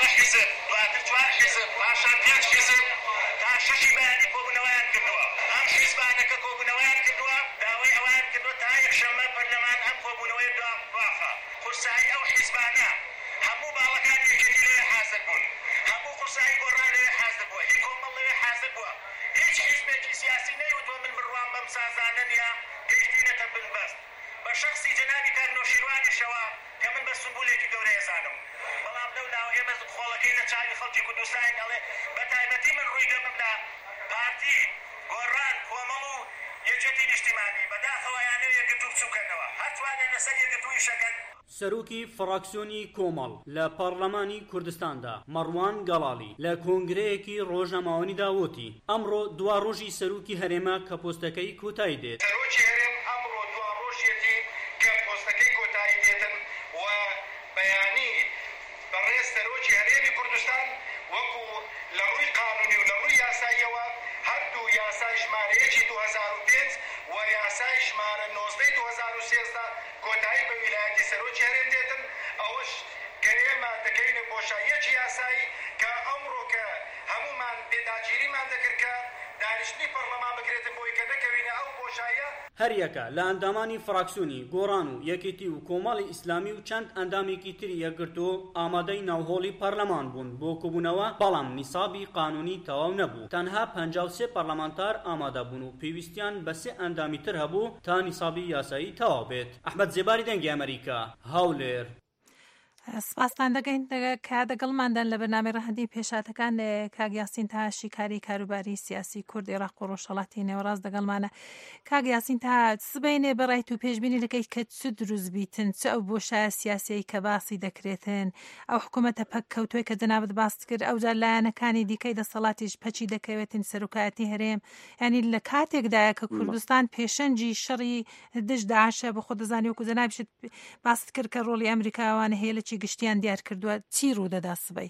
S17: بشخصي جنابي كان نوشيرواني شوا كمن بس سنبوليكي قوري يزانم بلام لولا وإيمز خولكي لتشاوي خلطي كدوساين قالي بتايبتي من روي دمنا بارتي قران كوملو يجتين اجتماعي بداخل يعني يقتوب سوكنوا هاتوانا نسان يقتوي شكن
S16: سەرۆکی فراکسیۆنی کۆمەڵ لە پەرلەمانی کوردستاندا مەڕوان گەڵاڵی لە کۆنگرەیەکی ڕۆژنامەوانیدا وتی ئەمڕۆ دوا ڕۆژی سەرۆکی هەرێمە کە پۆستەکەی کۆتایی دێت.
S17: سەرۆکی هەرێم ئەمڕۆ دوا ڕۆژێتی کە پۆستەکەی کۆتایی دێتن و بەیانی بەڕێ سەرۆکی هەرێمی کوردستان وەکو لە ڕووی قانونی و لە ڕووی یاساییەوە هەردوو یاسای ژمارەیەکی دوو هەزار و پێنج و یاسای ژمارە نۆزدەی دوو هەزار و سێزدا کۆتایی بە ویلایەتی سەرۆکی هەرێم دێتن ئەوەش کە ئێمە دەکەینە بۆشاییەکی یاسایی کە ئەمڕۆ کە هەمومان بێداگیریمان دەکرد کە دانیشتنی پەرلەمان بکرێتن بۆی کە نەکەوینە ئەو بۆشاییە.
S16: هەر یەکە لە ئەندامانی فراکسیۆنی گۆڕان و یەکێتی و کۆمەڵی ئیسلامی و چەند ئەندامێکی تری یەکگرتو ئامادەی ناوهۆڵی پەرلەمان بوون بۆ کۆبوونەوە بەڵام نیسابی قانونی تەواو نەبوو. تەنها پەنجا و سێ پەرلەمانتار ئامادە بوون و پێویستیان بە سێ ئەندامی تر هەبوو تا نیسابی یاسایی تەواو بێت. ئەحمەد زێباری دەنگی ئەمریکا هاولێر.
S14: سپاسان دەگەین کە دەگەڵماندان لە بەرنامەی ڕەهەندی پێشاتەکان کاک یاسین تا شیکاری کاروباری سیاسی کورد عێراق و ڕۆژهەڵاتی نێوەڕاست دەگەڵمانە. کاک یاسین تا سبەینێ بەڕێیت و پێشبینی دەکەیت کە چ دروست بیتن چ ئەو بۆشایە سیاسی کە باسی دەکرێتن ئەو حکوومەتە پەک کەوتوی کە جەنابەت باس کرد ئەو جار لایەنەکانی دیکەی دەسەڵاتیش پەچی دەکەوێتن سەرۆکایەتی هەرێم ینی لە کاتێکدایە کە کوردستان پێشەنجی شەڕی دژ داعشە بە خۆ دەزانی وەکو جەنابیشت باست کرد کە ڕۆڵی ئەمریکاوانە هەیە لە گشتیان دیار کردووە چی ڕوودەدا سبەی؟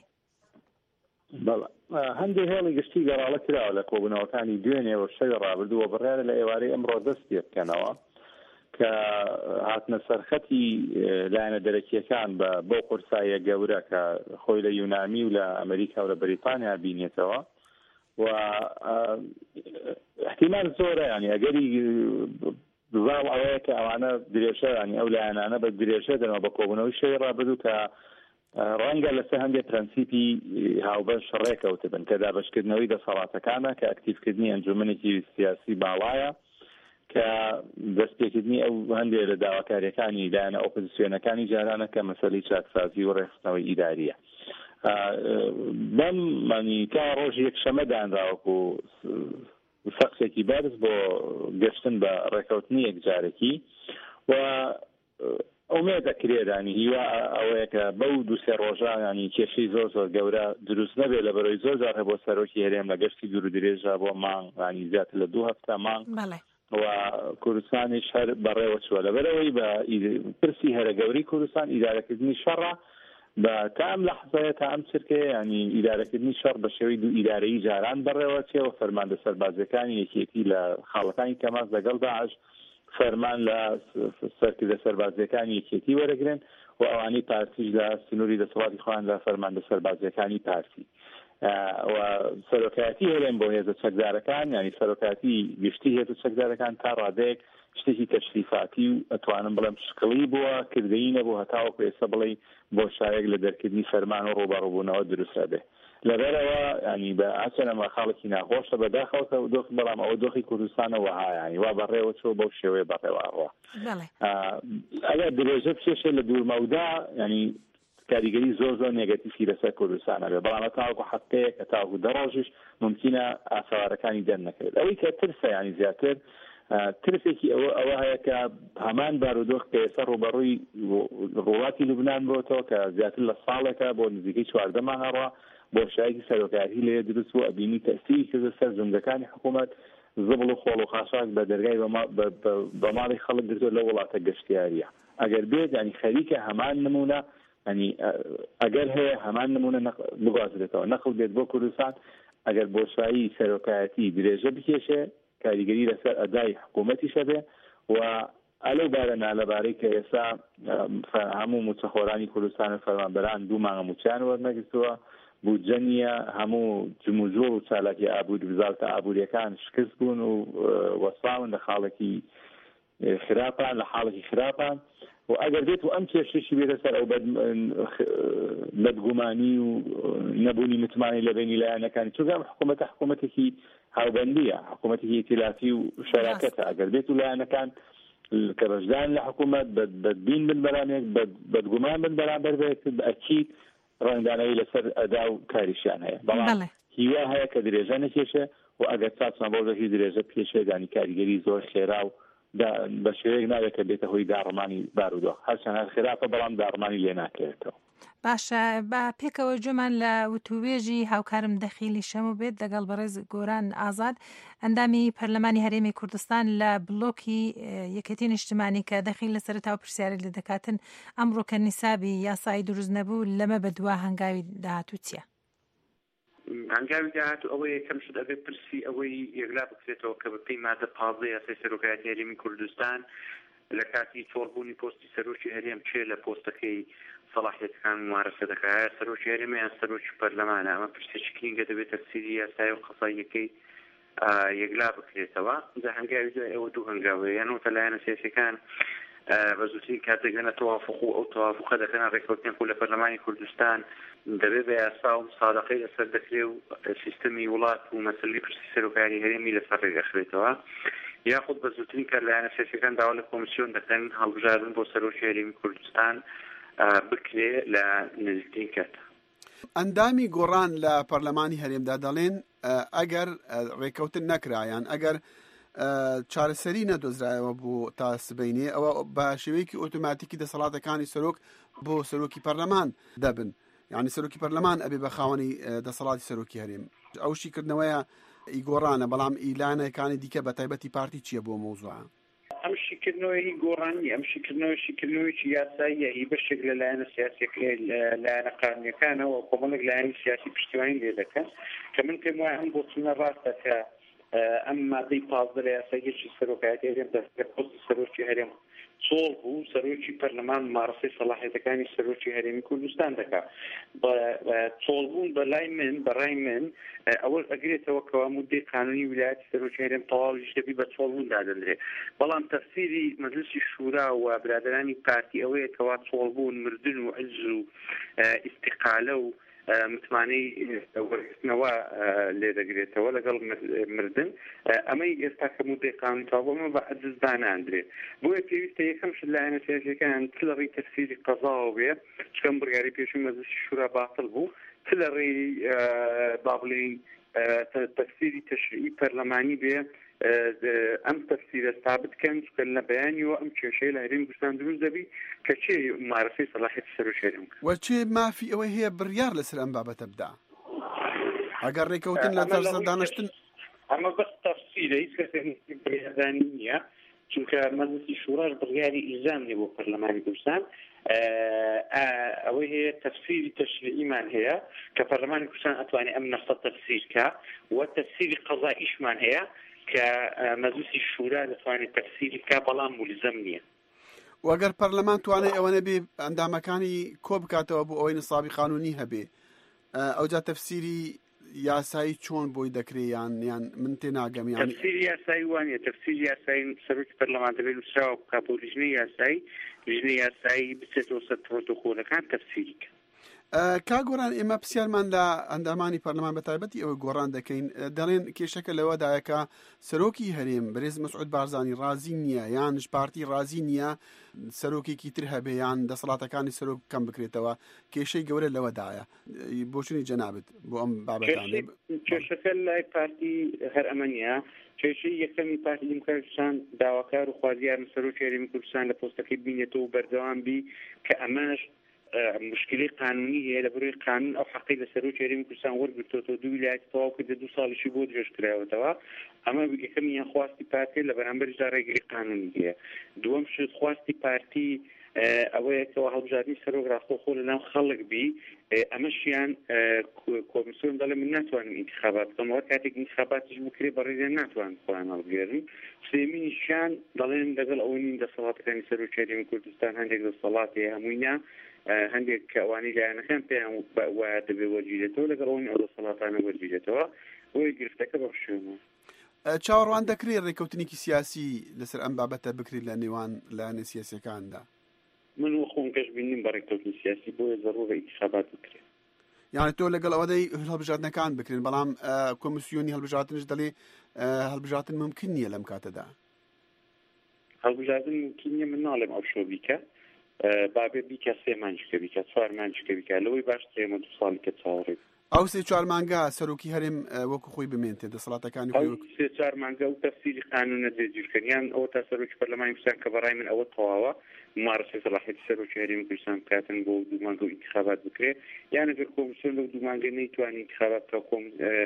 S15: هەندێک هێڵی گشتی گەڕاڵە کراوە لە کۆبوونەوەکانی دوێنێەوە شەوی ڕابردووە بڕیارە لە ئێوارەی ئەمڕۆ دەست پێ بکەنەوە کە هاتنە سەرخەتی لایەنە دەرەکیەکان بە بۆ قورساییە گەورە کە خۆی لە یونانی و لە ئەمریکا و لە بەریتانیا بینێتەوە و احتیمال زۆرە ینی ئەگەری بزاڵ ئەوەیە کە ئەوانە درێژە ینی ئەو لایەنانە بە درێژە دەنەوە بە کۆبوونەوەی شەوی ڕابردوو کە ڕەنگە لەسەر هەندێک پرەنسیپی هاوبەش ڕێکەوتە بن کە دابەشکردنەوەی دەسەڵاتەکانە کە ئەکتیڤکردنی ئەنجومەنێکی سیاسی باڵایە کە دەستپێکردنی ئەو هەندێک لە داواکاریەکانی لایەنە ئۆپۆزیسیۆنەکانی جارانە کە مەسەلەی چاکسازی و ڕێخستنەوەی ئیداریە. بەم مانی تا ڕۆژی یەکشەمە دانراوەکو سەقسێکی بەرز بۆ گەشتن بە ڕێکەوتنی یەکجارێکی و ئەومێ دەکرێدانی هیوا ئەوەیە کە بەو دووسێ ڕۆژانانی کێشەی زۆر زۆر گەورە دروست نەبێت لە بەرەوەی زۆر جار هەبوو سەرۆکی هەرێم لە گەشتی دوور و درێژە بۆ مانگ ینی زیاتر لە دوو هەفتە مانگ و کوردستانیش هەر بەڕێوە چووە لەبەرەوەی بە پرسی هەرە گەوری کوردستان ئیدارەکردنی شەڕە بە تا ئەم لەحزەیە تا ئەم چرکەیە ینی ئیدارەکردنی شەڕ بە شێوەی دوو ئیدارەیی جاران بەڕێوە چێوە فەرماندە سەربازەکانی یەکێتی لە خاڵەکانی تەماس لەگەڵ داعش فەرمان لە سەرکردە سەربازیەکانی یەکێتی وەرەگرن و ئەوانەی پارتیش لە سنووری دەسەڵاتی خۆیان لە فەرماندە سەربازیەکانی پارتی و سەرۆکایەتی هەرێم بۆ هێزە چەکدارەکان ینی سەرۆکایەتی گشتی هێزە چەکدارەکان تا ڕادەیەک شتێکی تەشریفاتی و ئەتوانم بڵێم شکڵی بووە کردەی نەبوو هەتاوەکو ئێستا بڵێ بۆشایەک لە دەرکردنی فەرمان و ڕووبەڕووبوونەوە دروستە بێ لەبەرەوە ینی بە ئاچەنەمە خاڵێکی ناخۆشە بەداخەوە دۆخ بەڵام ئەوە دۆخی کوردستانەوە هایانی وا بەڕێوە چۆ بەو شێوەیە بەڕێوەڕوە ئەگەر درێژە بچێشێ لە دوورمەودا ینی کاریگەری زۆر زۆر نێگەتیفی لەسەر کوردستانە بێ بەڵام تاوەکو هەفتەیە کە تاوەکو دە ڕۆژیش ممکنە ئاسەوارەکانی دەرنەکرێت ئەوەی کە ترسە ینی زیاتر ترسێکی ئەوە ئەوە هەیە کە هەمان بارودۆخ کە ئێستا ڕوبەڕووی ڕۆڵاتی لوبنان بۆتەوە کە زیاتر لە ساڵێکە بۆ نزیکەی چواردە مانگەڕوا بۆشایەکی سەرۆکایەتی لێ دروست بوو ئەبینی تەسیری کردە سەر زوندەکانی حکوومەت زبڵ و خۆڵ و خاشاک بە دەرگای بە ماڵی خەڵک گرتووە لە وڵاتە گەشتیاریە ئەگەر بێت ینی خەریکە هەمان نمونە ینی ئەگەر هەیە هەمان نمونە بگوازرێتەوە نەقڵ بێت بۆ کوردستان ئەگەر بۆشایی سەرۆکایەتی درێژە بکێشێ کاریگەری لەسەر ئەدای حکوومەتی شەبێ و ئەلەو بارەنا لەبارەی کە ئێستا هەموو موچەخۆرانی کوردستان فەرمانبەران دوو مانگە موچیان وەرنەگرتووە بودجە نییە هەموو جموجۆ و چالاکی ئابووری وزارەتە ئابووریەکان شکست بوون و وەسفاون لە خاڵێکی خراپان لە حاڵێکی خراپان و ئەگەر بێت و ئەم کێشەشی بێتە سەر ئەو بەدگومانی و نەبوونی متمانی لە بینی لایەنەکانی چونکە حکوومەتە حکوومەتێکی هاوبەندیە حکوومەتێکی ئیتلافی و شەراکەتە ئەگەر بێت و لایەنەکان کە بەشدان لە حکوومەت بەدبین بن بەرامێک بەدگومان بن بەرامبەر بێت ئەکید ڕنگدانەوەی لەسەر ئەدا و کاریشیان هەیە بەڵام هیوا هەیە کە درێژە نەکێشێ و ئەگەر چاچمان بۆ دەکی درێژە پێشێ دانی کاریگەری زۆر خێرا و بە شێوەیەک نابێت کە بێتە هۆی داڕمانی بارودۆخ هەرچەند هەر خراپە بەڵام داڕمانی لێ ناکرێتەوە.
S14: باشە بە پێکەوە جۆمان لە وتوێژی هاوکارم دەخیلی شەمو بێت لەگەڵ بەڕێز گۆران ئازاد ئەندامی پەرلەمانی هەرێمی کوردستان لە بلۆکی یەکێتی نیشتمانی کە دەخیل لە سەرەتا و پرسیاری لە دەکاتن ئەمڕۆ کە نیسابی یاسایی دروست نەبوو لەمە بەدووە هەنگاوی داهاتوو چییە؟
S18: هەنگاوی داهاتوو ئەوەیە کەم شت ئەبێ پرسی ئەوەی یەکلا بکرێتەوە کە بەپێی مادە پازدە یاسای سەرۆکایەتی هەرێمی کوردستان لە کاتی چۆڵبوونی پۆستی سەرۆکی هەرێم چێ لە پۆستەکەی صلاحیەتەکان ممارەسە دەکات سەرۆکی هەرێمی یان سەرۆکی پەرلەمانە ئەمە پرسێکی گرنگە دەبێت تەفسیری یاسای و قەساییەکەی یەکلا بکرێتەوە دا هەنگاوی دوای ئەوە دوو هەنگاوەیە یانەوە لایەنە سیاسیەکان بە زووترین کاتێکگەنە تەوافق و ئەو تەوافقە دەکەن ڕێککەوتنێک و لە پەرلەمانی کوردستان دەبێت بە یاسا و مسادەقەی لەسەر دەکرێت و سیستەمی وڵات و مەسەلەی پرسی سەرۆکایەتی هەرێمی لەسەر ڕێگەخرێتەوە یاخود بە زووترین کات لایەنە سیاسیەکان داوا لە کۆمیسیۆن دەکەن هەڵبژاردن بۆ سەرۆکی هەرێمی کوردستان بکرێ لە نزیکترین کات.
S10: ئەندامی گۆڕان لە پەرلەمانی هەرێمدا دەڵێن ئەگەر ڕێککەوتن نەکرایان ئەگەر چارەسەری نەدۆزرایەوە بۆ تا سبەینێ ئەوە بە شێوەیەکی ئۆتۆماتیکی دەسەڵاتەکانی سەرۆک بۆ سەرۆکی پەرلەمان دەبن یعنی سەرۆکی پەرلەمان ئەبێ بە خاوەنی دەسەڵاتی سەرۆکی هەرێم ئەو شیکردنەوەیە ئیگۆڕانە بەڵام ئیلانەکانی دیکە بە تایبەتی پارتی چییە بۆ مەوزوعە
S18: ئەم شیکردنەوەی گۆڕانی ئەم شیکردنەوە شیکردنەوەیکی یاساییە هی بەشێک لە لایەنە سیاسیەکە لایەنە قانونیەکانەوە کۆمەڵێک لایەنی سیاسی پشتیوانی لێ دەکەن کە من پێم وایە ئەم بۆچونە ڕاستە کە ئەم مادەی پازدە لە یاساییەکی سەرۆکایەتی هەرێم دەستگە پۆستی سەرۆکی هەرێم چۆڵ بوو سەرۆکی پەرلەمان مارەسەی سەلاحیەتەکانی سەرۆکی هەرێمی کوردستان دەکات چۆڵبوون بەلای من بەڕای من ئەوە ئەگرێتەوە کەوا مودەی قانونی ویلایەتی سەرۆکی هەرێم تەواویش دەبی بە چۆڵبوون دادەنرێت بەڵام تەفسیری مەجلیسی شورا و برادرانی پارتی ئەوەیە کەوا چۆڵبوون مردن و عجز و ئیستیقالە و متمانەی وەرگرتنەوە لێ دەگرێتەوە لەگەڵ مردن ئەمەی ئێستا کە مودەی قانونی تاوەمە بە عەجز داناندرێت بۆیە پێویستە یەکەم شت لایەنە سیاسیەکان چ لە ڕێی تەفسیری قەزاوە بێ چکەم بڕیاری پێشووی مەجلیسی شورا باتڵ بوو چ لە ڕێی با بڵێین تەفسیری تەشریعی پەرلەمانی بێ ئەم تەفسیرە ثابت بکەن چکە لە بەیانیەوە ئەم کێشەی لە هەرێمی کوردستان دروست دەبی کە چێ مارەسەی سەلاحیەتی سەرۆکی هەرێم
S10: وەچێ مافی ئەوەی هەیە بڕیار لەسەر ئەم بابەتە بدا ئەگەر ڕێکەوتن لە دەرزە دانیشتن
S18: ئەمە بەس تەفسیرە هیچ کەسێک بڕیاردانی نییە چونکە مەجلیسی شوراش بڕیاری ئیلزام نیە بۆ پەرلەمانی کوردستان ئەوەی هەیە تەفسیری تەشریعیمان هەیە کە پەرلەمانی کوردستان ئەتوانێت ئەم نەسە تەفسیر کە و تەفسیری قەزائیشمان هەیە کە مەجلیسی شورا دەتوانێت تەفسیری بکا بەڵام مولزم نییە
S10: وەگەر پەرلەمان توانێت ئەوە نەبێ ئەندامەکانی کۆ بکاتەوە بۆ ئەوەی نسابی قانونی هەبێ ئەوجا تەفسیری یاسایی چۆن بۆی دەکرێت یان یان من تێناگەم یان
S18: تەفسیری یاسایی وانە تەفسیری یاسایی سەرۆکی پەرلەمان دەبێت نووسراوە بکا بۆ لیژنەی یاسایی لیژنەی یاسایی بچێتەوە سەر پرۆتۆکۆلەکان تەفسیری کە
S10: کا گۆران ئێمە پرسیارمان لە ئەندامانی پەرلەمان بە تایبەتی ئەوە گۆڕان دەکەین دەڵێن کێشەکە لەوەدایەکە سەرۆکی هەرێم بەرێز مەسعود بارزانی ڕازی نییە یان پارتی ڕازی نییە سەرۆکێکی تر هەبێ یان دەسەڵاتەکانی سەرۆک کەم بکرێتەوە کێشەی گەورە لەوەدایە بۆچوونی جەنابەت بۆ ئەم بابەتانێ
S18: کێشەکە لای پارتی هەر ئەمە نییە کێشەی یەکەمی پارتی دیموکراتی کوردستان داواکار و خوازیارن سەرۆکی هەرێمی کوردستان لە پۆستەکەی بینێتەوە و بەردەوام بی کە ئەمەش مشکلی قانونی هەیە لە بڕووی قانون ئەو حەقی لە سەر و هەرێمی کوردستان وەرگرتووەوە دوو ویلایەتی تەواو کردە دوو ساڵیشی بۆ درێژکراوەتەوە ئەمە یەکەمیان خواستی پارتی لە بەرامبەردا ڕێگری قانونی هەیە دووەم شت خواستی پارتی ئەوەیە کەەوە هەڵبژاردننی سەرۆک ڕاستەوخۆ لەناو خەڵک بی ئەمەشیان کۆمیسیۆن دەڵێ من ناتوانم ئینتخابات بکەمەوە کاتێک ئینتخاباتیش بکرێ بەڕێزیان ناتوان خۆیان هەڵبگێرن سێمینیشیان دەڵێن لەگەڵ ئەوەی دەسەڵاتەکانی سەر و هەرێمی کوردستان هەندێک دەسەڵات هەیە هەموویان هەندێک کەوانی لایەنەکان پێیان وایە دەبێ وەرگیرێتەوە لەگەڵ ئەوەی ئەو دەسەڵاتانە وەرگیرێتەوە بۆی گرفتەکە بەخشێنەوە
S10: چاوەڕوان دەکرێت ڕێکەوتنێکی سیاسی لەسەر ئەم بابەتە بکرێت لە نێوان لایەنە سیاسیەکاندا
S18: من وە خۆم کەش بینیم بە ڕێکەوتنی سیاسی بۆیە زەڕوورە ئینتیخابات بکرێت
S10: یعنی تۆ لەگەڵ ئەوەدەی هەڵبژاردنەکان بکرێن بەڵام کۆمیسیۆنی هەڵبژاردنش دەڵێ هەڵبژاردن ممکن نییە لەم کاتەدا
S18: هەڵبژاردن ممکن نییە من ناڵێم ئەو شۆ بیکە بابێ بیکە سێ مانجکە بیکە چوار مانجکە بیکە لەوەی باش تێمە دو ساڵی کە چاوەڕێ
S10: ئەو سێ چوار مانگا سەرۆکی هەرێم وەکو خۆی بمێنێت دەسەڵاتەکانی
S18: خۆی سێ چوار مانگا و تەفسیری قانونە جێگیرکردنیان ئەوە تا سەرۆکی پەرلەمانی کوردستان کە بەڕای من ئەوە تەواوە مارسی صلاحیەتی سەرۆکی هەرێمی کوردستان بکاتن بۆ دوو مانگە و ئینتیخابات بکرێت یان ئەگەر کۆمیسیۆن لەو دوو مانگە نەیتوانی ئینتیخابات بکات کۆم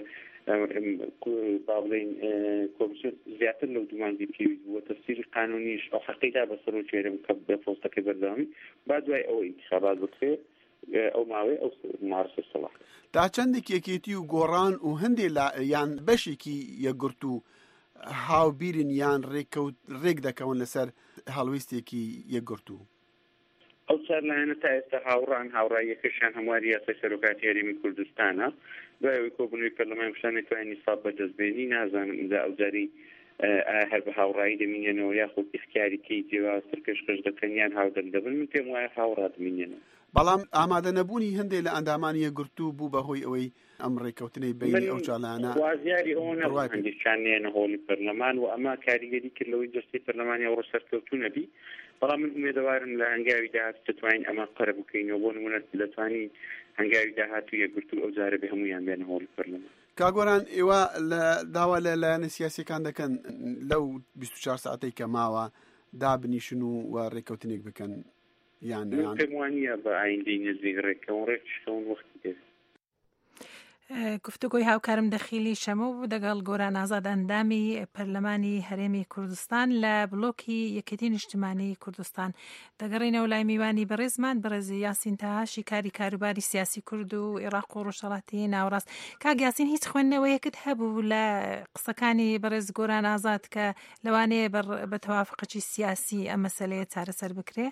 S18: با بڵێن کۆمیسیۆن زیاتر لەو دوو مانگی پێویست بووە تەفسیری قانونیش ئەو حەقیدا بە سەرۆکی هەرێم کە بە پۆستەکەی بەردەوامی با دوای ئەوە ئینتیخابات بکرێت ئەو ماوەی ئەو مارسی صلاحیەتی
S10: تا چەندێک یەکێتی و گۆڕان و هەندێک یان بەشێکی یەکگرت و هاوبیرن یان ڕێک دەکەون لەسەر هەڵویستێکی یەکگرت و
S18: ئەو چار لایەنە تا ئێستا هاوڕان هاوڕاییەکەشیان هەمواری یاسای سەرۆکاتی هەرێمی کوردستانە دوایەوەی کۆبوونەوەی پەرلەمانی کوردستان نەتوانێت نیساب بەدەستبێنی نازانم ئینجا ئەو جاری هەر بە هاوڕایی دەمینێنەوە یاخود اختیاری کەی جێوازتر کەشکەش دەکەن یان هاودەنگ دەبن من پێم وایە هاوڕا دەمینێنەوە
S10: بەڵام ئامادە نەبوونی هەندێک لە ئەندامانی یەکگرتوو بوو بەهۆی ئەوەی ئەم ڕێکەوتنەی بینی ئەو چالانە
S18: وازیاری ئەوە نەبوو هەندێکیان نێنە هۆڵی پەرلەمان و ئەمە کاریگەری کرد لەوەی دەستەی پەرلەمانی ئەوڕۆ سەرکەوتوو نەبی بەڵام من ئومێدەوارم لە هەنگاوی داهات دەتوانین ئەمە قەرە بکەینەوە بۆ نمونە دەتوانین هەنگاوی داهات و یەکگرتوو ئەو جارە بێ هەموویان بێنە هۆڵی پەرلەمان
S10: کاگۆران ئێوە لە داوا لە لایەنە سیاسیەکان دەکەن لەو بیست و چوار ساعتەی کە ماوە دابنیشن و ڕێکەوتنێک بکەن یان
S18: یان پێم وانییە بە ئایندەی نزیک ڕێکەوە ڕێکشەون وەختی دێت
S14: گفتوگۆی هاوکارم دەخیلی شەمە بوو دەگەڵ گۆران ئازاد ئەندامی پەرلەمانی هەرێمی کوردستان لە بڵۆکی یەکێتی نیشتیمانی کوردستان دەگەڕینەوە لای میوانی بەڕێزمان بەڕێزی یاسین تاهاشی کاری کاروباری سیاسی کورد و عێراق و ڕۆژهەڵاتی ناوەڕاست کاک یاسین هیچ خوێندنەوەیەکت هەبوو لە قسەکانی بەڕێز گۆران ئازاد کە لەوانەیە بە تەوافقی سیاسی ئەم مەسەلەیە چارەسەر بکرێ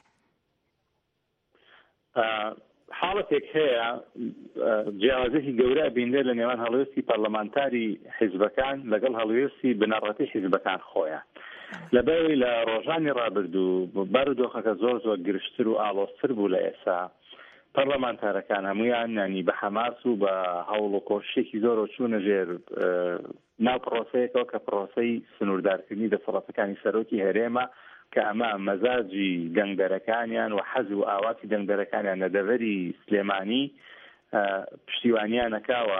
S15: حاڵەتێک هەیە جیاوازێکی گەورە بینێ لە نێوان هەڵوێستی پەرلەمانتاری حیزبەکان لەگەڵ هەڵوێستی بنەڕەتی حیزبەکان خۆیان لەبەرەوەی لە ڕۆژانی ڕابردوو بارودۆخەکە زۆر زۆر گرشتر و ئاڵۆزتر بوو لە ئێستا پەرلەمانتارەکان هەمویان نانی بە حەماس و بە هەوڵ و کۆشتێکی زۆر و چوونە ژێر ناو پرۆسەیەکەوە کە پرۆسەی سنووردارکردنی دەسەڵاتەکانی سەرۆکی هەرێمە کە ئەمە مەزاجی دەنگدەرەکانیان و حەز و ئاواتی دەنگدەرەکانیان لە دەڤەری سلێمانی پشتیوانیانەکەوە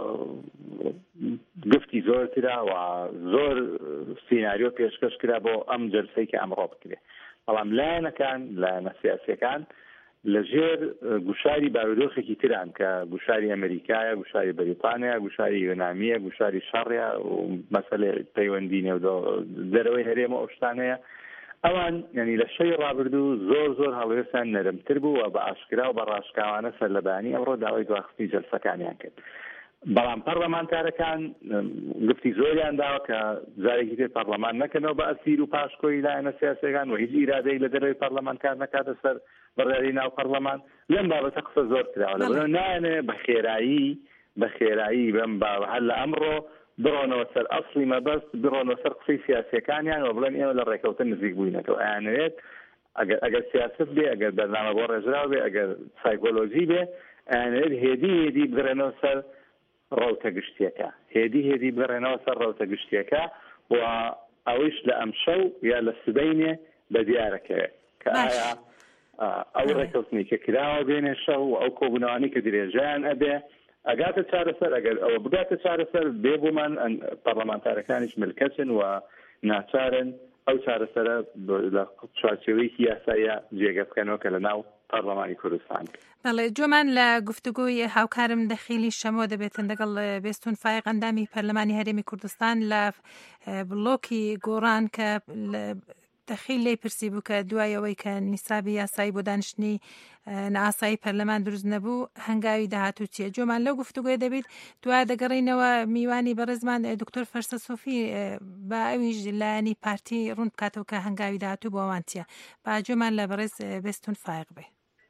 S15: گفتی زۆرترا و زۆر سیناریۆ پێشکەش کرا بۆ ئەم جەلسەی کە ئەمڕۆ بکرێت بەڵام لایەنەکان لایەنە سیاسیەکان لەژێر گوشاری بارودۆخێکی تران کە گوشاری ئەمریکایە گوشاری بەریتانیا گوشاری یۆنامیە گوشاری شەڕیا و مەسەلەی پەیوەندی نێو دەرەوەی هەرێمە ئەو شتانەیە ئەوان ینی لە شەی ڕابردوو زۆر زۆر هەڵوێستان نەرمتر بوو و بە ئاشکرا و بە ڕاشکاوانە سەرلەبانی ئەمڕۆ داوای دواخستی جەلسەکانیان کرد بەڵام پەرلەمانتارەکان گفتی زۆریان داوە کە جارێکی تر پەرلەمان نەکەنەوە بە ئەسیر و پاشکۆی لایەنە سیاسیەکان و هیچ ئیرادەی لە دەرەوەی پەرلەمانکار نەکاتە سەر بەڕێوەی ناو پەرلەمان لەم بابەتە قسە زۆر کراوە لەبەرەوە نایەنێ بە خێرایی بە خێرایی بەم بابە هەر لە ئەمڕۆ بڕۆنەوە سەر ئەسڵی مەبەست بڕۆنەوە سەر قسەی سیاسیەکانیان و بڵێن ئێوە لە ڕێکەوتن نزیک بووینەوە ئەیانەوێت ئەگەر سیاست بێ ئەگەر بەرنامە بۆ ڕێژراو بێ ئەگەر سایکۆلۆژی بێ ئەیانەوێت هێدی هێدی بگەڕێنەوە سەر ڕەوتە گشتیەکە هێدی هێدی بگەڕێنەوە سەر ڕەوتە گشتیەکە و ئەویش لە ئەم شەو یا لە سبەینێ بە دیارەکەوێت کە ئایا ئەو ڕێکەوتنی کە کراوە بێنێ شەو و ئەو کۆبوونەوانی کە درێژیان ئەبێ ئەگاتە چارەسەر ئەگەر ئەوە بگاتە چارەسەر بێبوومان پەرلەمانتارەکانیش ملکەچن و ناچارن ئەو چارەسەرە لە چوارچێوەیەکی یاساییە جێگە بکەنەوە کە لە ناو پەرلەمانی کوردستان.
S14: بەڵێ جۆمان لە گفتوگۆی هاوکارم دەخیلی شەمۆ دەبێتن لەگەڵ بێستون فایق ئەندامی پەرلەمانی هەرێمی کوردستان لە بڵۆکی گۆڕان کە دەخیل لێی پرسی بوو کە دوایەوەی کە نیسابی یاسایی بۆ دانیشتنی نائاسایی پەرلەمان دروست نەبوو هەنگاوی داهاتوو چیە. جۆمان لەو گفتوگۆی دەبێت دوای دەگەڕینەوە میوانی بەڕێزمان دکتۆر فەرسە سۆفی با ئەویش لایەنی پارتی ڕوون بکاتەوە کە هەنگاوی داهاتوو بۆ ئەوان چیە. با جۆمان لە بەڕێز بێستون فایق بێ.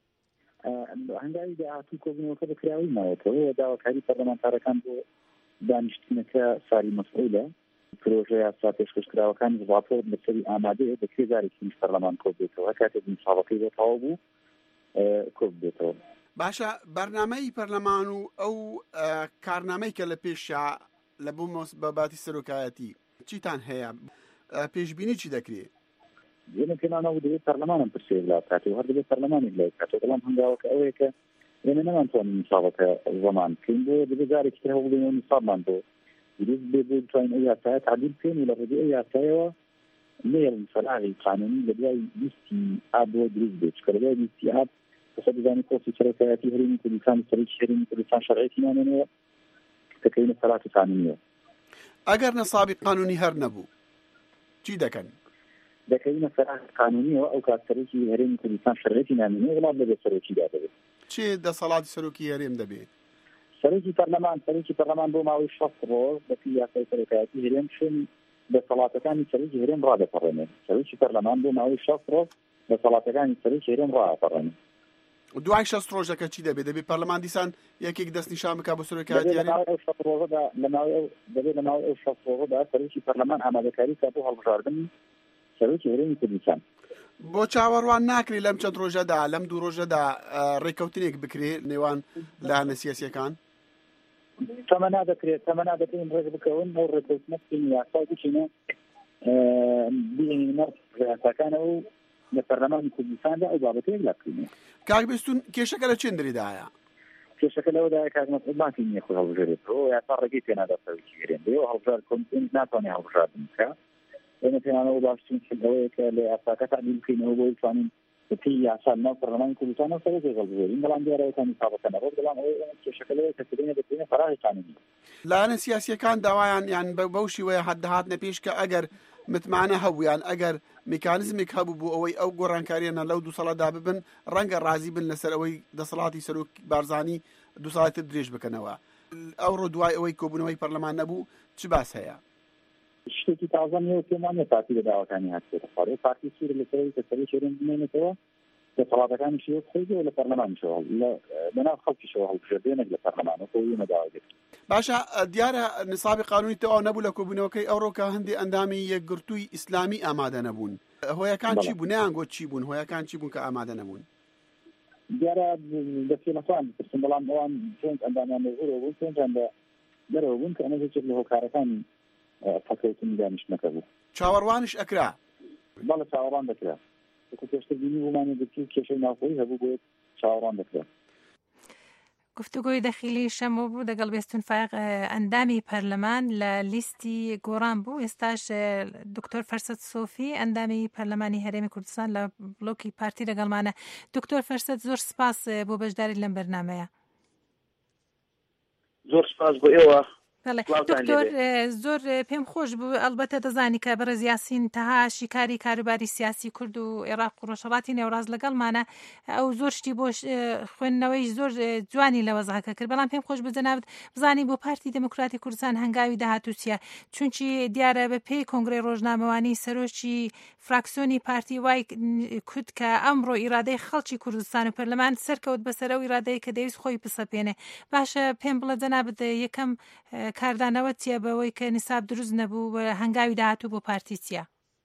S19: هەنگاوی داهاتوو کۆبوونەوەکە بەکراوی ماوەتەوە داواکاری پەرلەمانتارەکان بۆ دانیشتنەکە ساری مەسئولە پرۆژە یاسا پێشکەشکراوەکانی ڕاپۆرت لەسەری ئامادەیە بە کێزارێکی پەرلەمان کۆ بێتەوە کاتێک مسابقەی بۆ تەواو بوو کۆ بێتەوە.
S10: باشە بەرنامەی پەرلەمان و ئەو کارنامەی کە لە پێشا لە بوو باباتی سەرۆکایەتی چیتان هەیە پێشبینی چی دەکرێت؟
S19: یعنی پێمانەوە دەبێت پەرلەمانم پرسێ لای بکاتەوە هەر دەبێت پەرلەمانی لای بکاتەوە بەڵام هەنگاوەکە ئەوەیە کە ئێمە نەمانتوانین مسابقە زەمان بکەین بۆ دەبێت جارێکی تر هەوڵ بدەین مسابمان بۆ دروست بێ بۆ بتوانین ئەو یاسایە تعدیل بکەین و لە ڕێگەی ئەو یاسایەوە لێرن فەراغی قانونی لە دوای لیستی ئاب بۆ دروست بێت چکە لە دوای لیستی ئاب کەسە دەزانێت کۆسی سەرۆکایەتی هەرێمی کوردستان و سەرۆکی هەرێمی کوردستان شەرعێتی نامێنەوە دەکەینە سەلاتی قانونیەوە.
S10: ئەگەر نەسابی قانونی هەر نەبوو چی دەکەن؟
S19: دەکەینە سەلاتی قانونیەوە ئەو کات سەرۆکی هەرێمی کوردستان شەرعێتی نامێنەوە وڵات دەبێت سەرۆکیدا دەبێت.
S10: چێ دەسەڵاتی سەرۆکی هەرێم دەبێت؟
S19: سەرۆکی پەرلەمان سەرۆکی پەرلەمان بۆ ماوەی شەست ڕۆژ بەپی یاسای سەرۆکایەتی هەرێم شوێن دەسەڵاتەکانی سەرۆکی هەرێم ڕادەپەڕێنێت. سەرۆکی پەرلەمان بۆ ماوەی شەست ڕۆژ دەسەڵاتەکانی سەرۆکی هەرێم ڕادەپەڕێنێت.
S10: دوای شەست ڕۆژەکە چی دەبێت؟ دەبێت پەرلەمان دیسان یەکێک دەست نیشان بکات بۆ سەرۆکایەتی هەرێم؟
S19: دەبێت لە ماوەی ئەو شەست ڕۆژەدا سەرۆکی پەرلەمان ئامادەکاری کات بۆ هەڵبژاردننی سەرۆکی هەرێمی کوردستان.
S10: بۆ چاوەڕوان ناکری لەم چەند ڕۆژەدا لەم دوو ڕۆژەدا ڕێکەوتنێک بکرێت نێوان لایەنە سیاسیەکان؟
S19: تەمەنا دەکرێت تەمەنا دەکەین ڕێک بکەون ئەو ڕێکەوتنە بکەین یاسا بچینە بینینە یاساکانەوە و لە پەرلەمانی کوردستاندا ئەو بابەتەیەک لا بکەین.
S10: کاک بێستون کێشەکە لە چێندریدایە؟
S19: کێشەکە لەوەدایە کاک مەسئولماتی نییە خۆی هەڵبژێرێتەوە یاسا ڕێگەی پێ نادا سەرۆکی هەرێم بێ و هەڵبژار کۆمیسیۆن ناتوانێت هەڵبژاردن بکات. ئێمە پێمانەوە باشترین شێوەیە کە لە یاساکە تعدیل بکەینەوە بۆ بتوانین بەپی یاسا ناو پەرلەمانی کوردستانەوە سەرۆکی هەڵبژێرین بەڵام دیارەوەکانی مسابقە نەبوو بەڵام ئەوەی کێشەکە لەوەیە کە سبەینە دەکرێنە فەراغی قانونی.
S10: لایەنە سیاسیەکان داوایان یان بەو شێوەیە هەدەهاتنە پێش کە ئەگەر متمانە هەبوویان ئەگەر میکانزمێک هەبوو بۆ ئەوەی ئەو گۆڕانکاریانە لەو دوو ساڵەدا ببن ڕەنگە ڕازی بن لەسەر ئەوەی دەسەڵاتی سەرۆک بارزانی دوو ساڵێتر درێژ بکەنەوە. ئەوڕۆ دوای ئەوەی کۆبوونەوەی پەرلەمان نەبوو چ باس هەیە؟
S19: شتێکی تازە نیە و پێمانە پارتی لە داواکانی هاتوێتە خوارێ پارتی سوور لەسەرەوەی کە سەرۆکی هەرێم بمێنێتەوە دەسەڵاتەکانیشی خۆیەوە لە پەرلەمانیشەوە لەناو خەڵکیشەوە هەڵبژێردێنێک لە پەرلەمانەوە خۆی مەداوا دێت.
S10: باشە دیارە نسابی قانونی تەواو نەبوو لە کۆبوونەوەکەی ئەوڕۆ کە هەندێک ئەندامی یەکگرتووی ئیسلامی ئامادە نەبوون. هۆیەکان چی بوون؟ نەیانگۆ چی بوون؟ هۆیەکان چی بوون کە ئامادە نەبوون؟
S19: دیارە دەستێنەخوان پرسن بەڵام ئەوان چۆن ئەندامیان لەژوورەوە بوون چۆنجان لە دەرەوە بوون کە ئەمە هیچێک لە هۆکارەکانی پەکەوتنی دانیشتنەکە بوو.
S10: چاوەڕوانش ئەکرا؟
S19: بەڵێ چاوەڕوان دەکرا. پێشتر بینی بوومانی دەکرد کێشەی ناوخۆیی هەبوو بۆ چاوەڕوان دەکرا.
S14: گفتوگۆی دەخیلی شەمۆ بوو دەگەڵ بێستون فایق ئەندامی پەرلەمان لە لیستی گۆڕان بوو. ئێستاش دکتۆر فەرسەد سۆفی ئەندامی پەرلەمانی هەرێمی کوردستان لە بڵۆکی پارتی لەگەڵمانە. دکتۆر فەرسەد زۆر سپاس بۆ بەشداری لەم بەرنامەیە.
S18: زۆر سپاس بۆ ئێوە.
S14: دکتۆر زۆر پێم خۆش بوو ئەلبەتە دەزانی کە بەڕێز یاسین تەها شیکاری کاروباری سیاسی کورد و عێراق و ڕۆژهەڵاتی نێوڕاز لەگەڵمانە ئەو زۆر شتی بۆ خوێندنەوەی زۆر جوانی لە وەزعەکە کرد بەڵام پێم خۆش بزەناوت بزانی بۆ پارتی دموکراتی کوردستان هەنگاوی داهاتووچیە چونکی دیارە بە پێی کۆنگرەی ڕۆژنامەوانی سەرۆکی فراکسیۆنی پارتی وای کورد کە ئەمڕۆ ئیرادەی خەڵکی کوردستان و پەرلەمان سەرکەوت بەسەر ئەو ئیرادەی کە دەویست خۆی پسەپێنێ. باشە پێم بڵێ جەنابەت یەکەم کاردانەوە چیە بەوەی کە نیساب دروست نەبوو و هەنگاوی داهاتوو بۆ پارتی چیە؟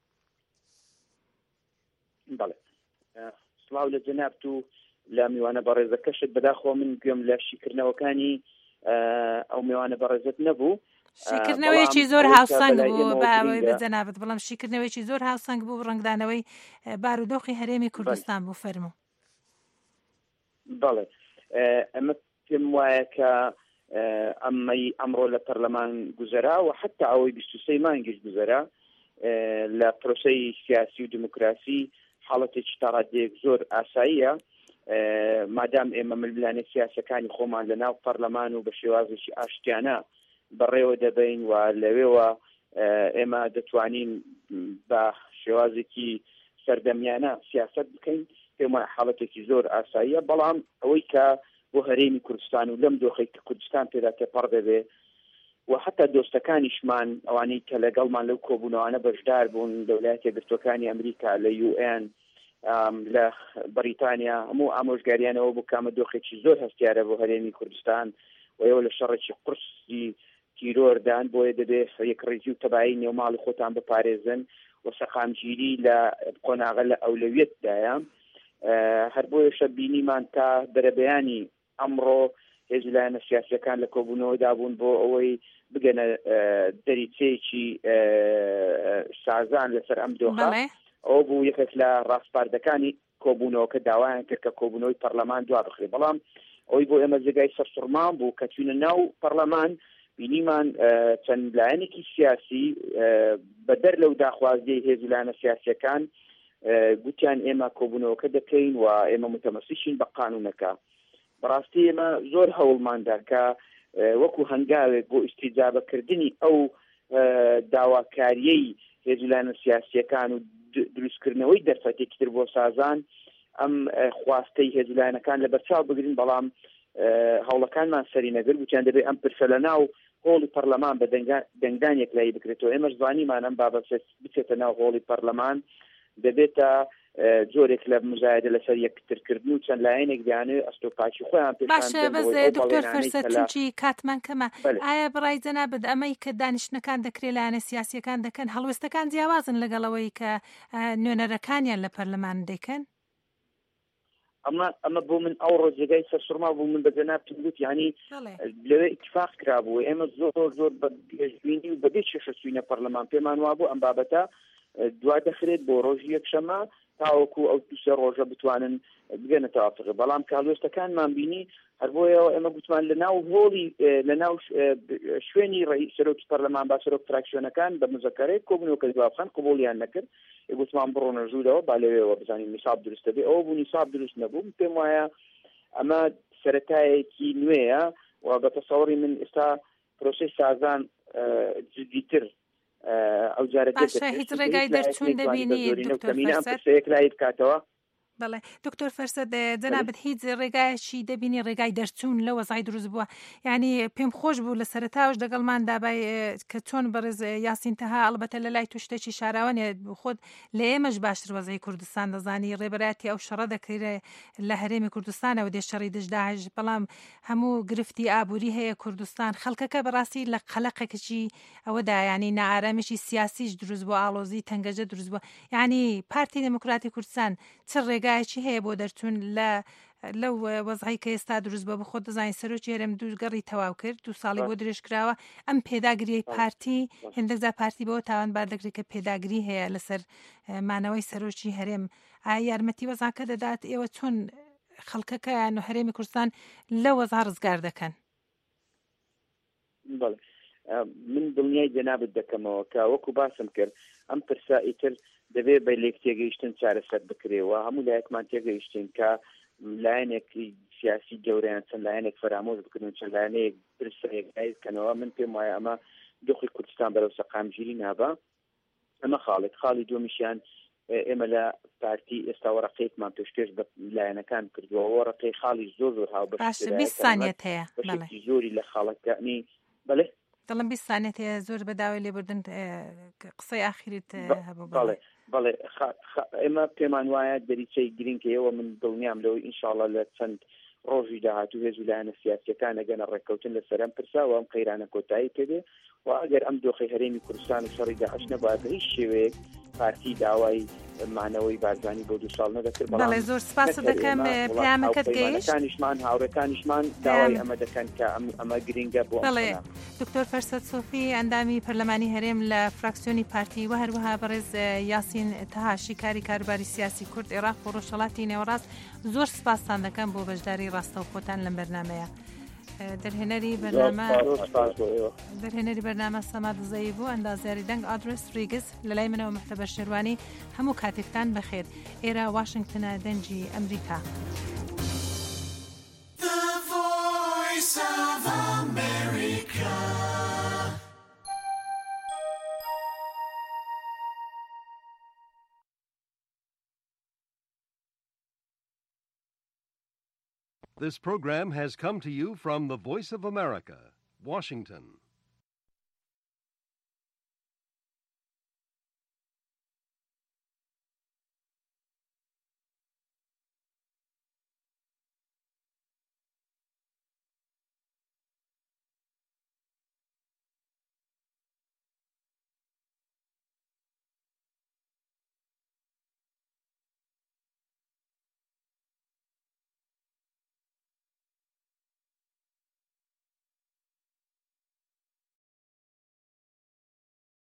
S18: بەڵێ سڵاو لە جەنابەت و لە میوانە بەڕێزەکەشت بەداخۆ من گوێم لە شیکردنەوەکانی ئەو میوانە بەڕێزت نەبوو.
S14: شیکردنەوەیکی زۆر هاوسەنگ بوو بەوەی بە جەنابەت بەڵام شیکردنەوەیکی زۆر هاوسەنگ بوو ڕنگدانەوەی بارودۆخی هەرێمی کوردستان بوو. فەرموو.
S18: بەڵێ ئەمە پێم وایە کە ئەمەی ئەمڕۆ لە پەرلەمان گوزەرا و حتا ئەوەی بیست و سێ مانگیش گوزەرا لە پرۆسەی سیاسی و دموکراسی حاڵەتێکی تاڕادێک زۆر ئاساییە
S20: مادام ئێمە ململانە سیاسەکانی خۆمان لە ناو پەرلەمان و بە شێوازێکی ئاشتیانە بەڕێوە دەبین و لەوێوە ئێمە دەتوانین بە شێوازێکی سەردەمیانە سیاست بکەین پێم وایە حاڵەتێکی زۆر ئاساییە بەڵام ئەوەی کە بۆ هەرێمی کوردستان و لەم دۆخەی کە کوردستان پێدا تێپەڕ دەبێ و حتا دۆستەکانیشمان ئەوانەی کە لەگەڵمان لەو کۆبوونەوانە بەشدار بوون لە ویلایەتە یەکگرتووەکانی ئەمریکا لە یو ئێن لە بەریتانیا هەموو ئامۆژگاریانەوە بوو کامە دۆخێکی زۆر هەستیارە بۆ هەرێمی کوردستان و ئێوە لە شەڕێکی قورسی تیرۆردان بۆیە دەبێت یەکڕێزی و تەبایی نێوماڵی خۆتان بپارێزن و سەقامگیری لە قۆناغە لە ئەولەویەتدایە هەر بۆیەشە بینیمان تا بەرەبەیانی ئەمڕۆ هێز لایەنە سیاسیەکان لە کۆبوونەوە دابوون بۆ ئەوەی بگەنە دەریچەیەکی سازان لەسەر ئەم دۆخە ئەوە بوو یەکێک لە ڕاستپاردەکانی کۆبوونەوە کە داوایان کرد کە کۆبوونەوەی پەرلەمان دوا بخرێ بەڵام ئەوەی بۆ ئێمە جێگای سەرسوڕمان بوو کە چوونە ناو پەرلەمان بینیمان چەند لایەنێکی سیاسی بەدەر لەو داخوازیەی هێز لایەنە سیاسیەکان گوتیان ئێمە کۆبوونەوەکە دەکەین و ئێمە متەمەسیشین بە قانونەکە بەڕاستی ئێمە زۆر هەوڵماندا کە وەکو هەنگاوێک بۆ ئیستیجابەکردنی ئەو داواکاریەی هێز لایەنە سیاسیەکان و دروستکردنەوەی دەرفەتێکی تر بۆ سازان ئەم خواستەی هێز لایەنەکان لە بەرچاو بگرین بەڵام هەوڵەکانمان سەری نەگر گوتیان دەبێت ئەم پرسە لە ناو هۆڵی پەرلەمان بە دەنگدانێک لای بکرێتەوە ئێمەش زانیمان ئەم بابەت بچێتە ناو هۆڵی پەرلەمان دەبێتە جۆرێک لە مزایدە لەسەر یەکترکردن و چەند لایەنێک دەیانێت ئەستۆپاچی خۆیان
S14: باشە بەس دکتۆر فەرسەد چونکی کاتمان کەمە ئایا بڕای جەنابەت ئەمەی کە دانیشتنەکان دەکرێت لایەنە سیاسیەکان دەکەن هەڵوێستەکان جیاوازن لەگەڵەوەی کە نوێنەرەکانیان لە پەرلەمان دەکەن
S20: ئەمە ئەمە بۆ من ئەو ڕۆژێگای سەرسوڕما بوو من بە جەنابتم گوت یعنی لەوێ ئیتفاق کرابوو ئێمە زۆر زۆر بە گەشتبینی و بەبێ چێشە چووینە پەرلەمان پێمان وابوو ئەم بابەتە دوا دەخرێت بۆ ڕۆژی یەکشەمە تاوەکو ئەو دوسێ ڕۆژە بتوانن بگەنە تەواوەتەوە بەڵام کاڵوێستەکانمان بینی هەر بۆیەوە ئێمە گوتمان لە ناو هۆڵی لە ناو شوێنی سەرۆکی پەرلەمان با سەرۆک فراکسیۆنەکان بە مزەکەرەی کۆبوونەوەکە دوابخان قبوڵیان نەکرد گوتمان بڕۆنە ژوورەوە با لەوێەوە بزانین نیساب دروستە بێ ئەوە بوو نیساب دروست نەبوو پێم وایە ئەمە سەرەتایەکی نوێیە و بە تەسەوڕی من ئێستا پرۆسەی سازان جدیتر ئەو جارە
S14: هیچ ڕێگای دەرچوون دەبینی
S20: کاتەوە
S14: بەڵێ دکتۆر فەرسەد جەنابەت هیچ ڕێگایشی دەبینی ڕێگای دەرچوون لە وەزای دروست بووە یعنی پێم خۆش بوو لە سەرەتاوش دەگەڵمان دابای کە چۆن بەڕێز یاسین تەها ئەڵبەتە لە لای تو شتێکی شاراوانێ خۆت لە ئێمەش باشتر وەزای کوردستان دەزانی ڕێبەراتی ئەو شەڕە دەکرێت لە هەرێمی کوردستانەوە دێ شەڕی دژداعش بەڵام هەموو گرفتی ئابووری هەیە کوردستان خەڵکەکە بەڕاستی لە قەلەقێکی ئەوەدا ینی نائارامشی سیاسیش دروست بوو ئاڵۆزی تەنگەجە دروست بووە یعنی پارتی دموکراتی کوردستان چ ڕێگایکی هەیە بۆ دەرچوون لە لەو وەزعی کە ئێستا دروست بە بخۆ دەزانین سەرۆکی هەرێم دووگەڕی تەواو کرد دو ساڵی بۆ درێژ کراوە ئەم پێداگریەی پارتی هێندەکجا پارتی بەوە تاوانبار دەکرێت کە پێداگری هەیە لەسەر مانەوەی سەرۆکی هەرێم ئایا یارمەتی وەزعەکە دەدات ئێوە چۆن خەڵکەکە یان هەرێمی کوردستان لە وەزع ڕزگار دەکەن
S20: من دڵنیای جەنابەت دەکەمەوە کە وەکو باسم کرد ئەم پرسە ئیتر دەبێت بە لێک تێگەیشتن چارەسەر بکرێەوە هەموو لایەکمان تێگەیشتین کە لایەنێکی سیاسی گەورەیان چەند لایەنێک فرامۆژ بکردن چەند لایەنەیەک درسەکەنەوە من پێم وایە ئەمە دۆخی کوردستان بەرەو سەقامگیری نابە ئەمە خاڵێک خاڵی دومیشیان ئێمە لە پارتی ئێستا وەرەقەیەکمان پێشکەش بە لایەنەکان کردووە وەرەقەی خاڵی زۆر زۆر هاوبەشی زۆری لە خاڵەکانی بەڵێ
S14: دەڵم بیست سانێت هەیە زۆر بەداوای لێبوردن قسەی ئاخریت هەبوو
S20: بەڵێ بەڵێ ئێمە پێمان وایە دەریچەی گرنگکەوە من دڵنیام لەوەی ئینشاڵڵا لە چەند ڕۆژی داهاتوو هێز و لایەنە سیاسیەکان ئەگەنە ڕێککەوتن لەسەر ئەم پرسا و ئەم قەیرانە کۆتایی پێدێ و ئەگەر ئەم دۆخی هەرێمی کوردستان و شەڕی داعش نەبات هیچ شێوەیەک پارتی داوای مانەوەی بارزانی بۆ دو ساڵ نەدەکرد
S14: بەڵێ زۆر سپاس دەکەم پەیامەکەت گەیشت
S20: کانیشمان هاوڕێکانیشمان داوای ئەمە دەکەن کە ئەمە گرنگە بۆ
S14: بەڵێ دکتۆر فەرسەد سۆفی ئەندامی پەرلەمانی هەرێم لە فراکسیۆنی پارتی و هەروەها بەڕێز یاسین تەها شیکاری کاروباری سیاسی کورد عێراق و ڕۆژهەڵاتی نێوەڕاست زۆر سپاسان دەکەم بۆ بەشداری ڕاستەوخۆتان لەم بەرنامەیە دەرهێنەری بەرنامە دەرهێنەری بەرنامە سەماد زەی بوو ئەندازیاری دەنگ ئادرس ریگز لە لای منەوە مەحتەبە شێروانی هەموو کاتێکتان بەخێر ئێرە واشنگتنە دەنجی ئەمریکا.
S1: This program has come to you from the Voice of America, Washington.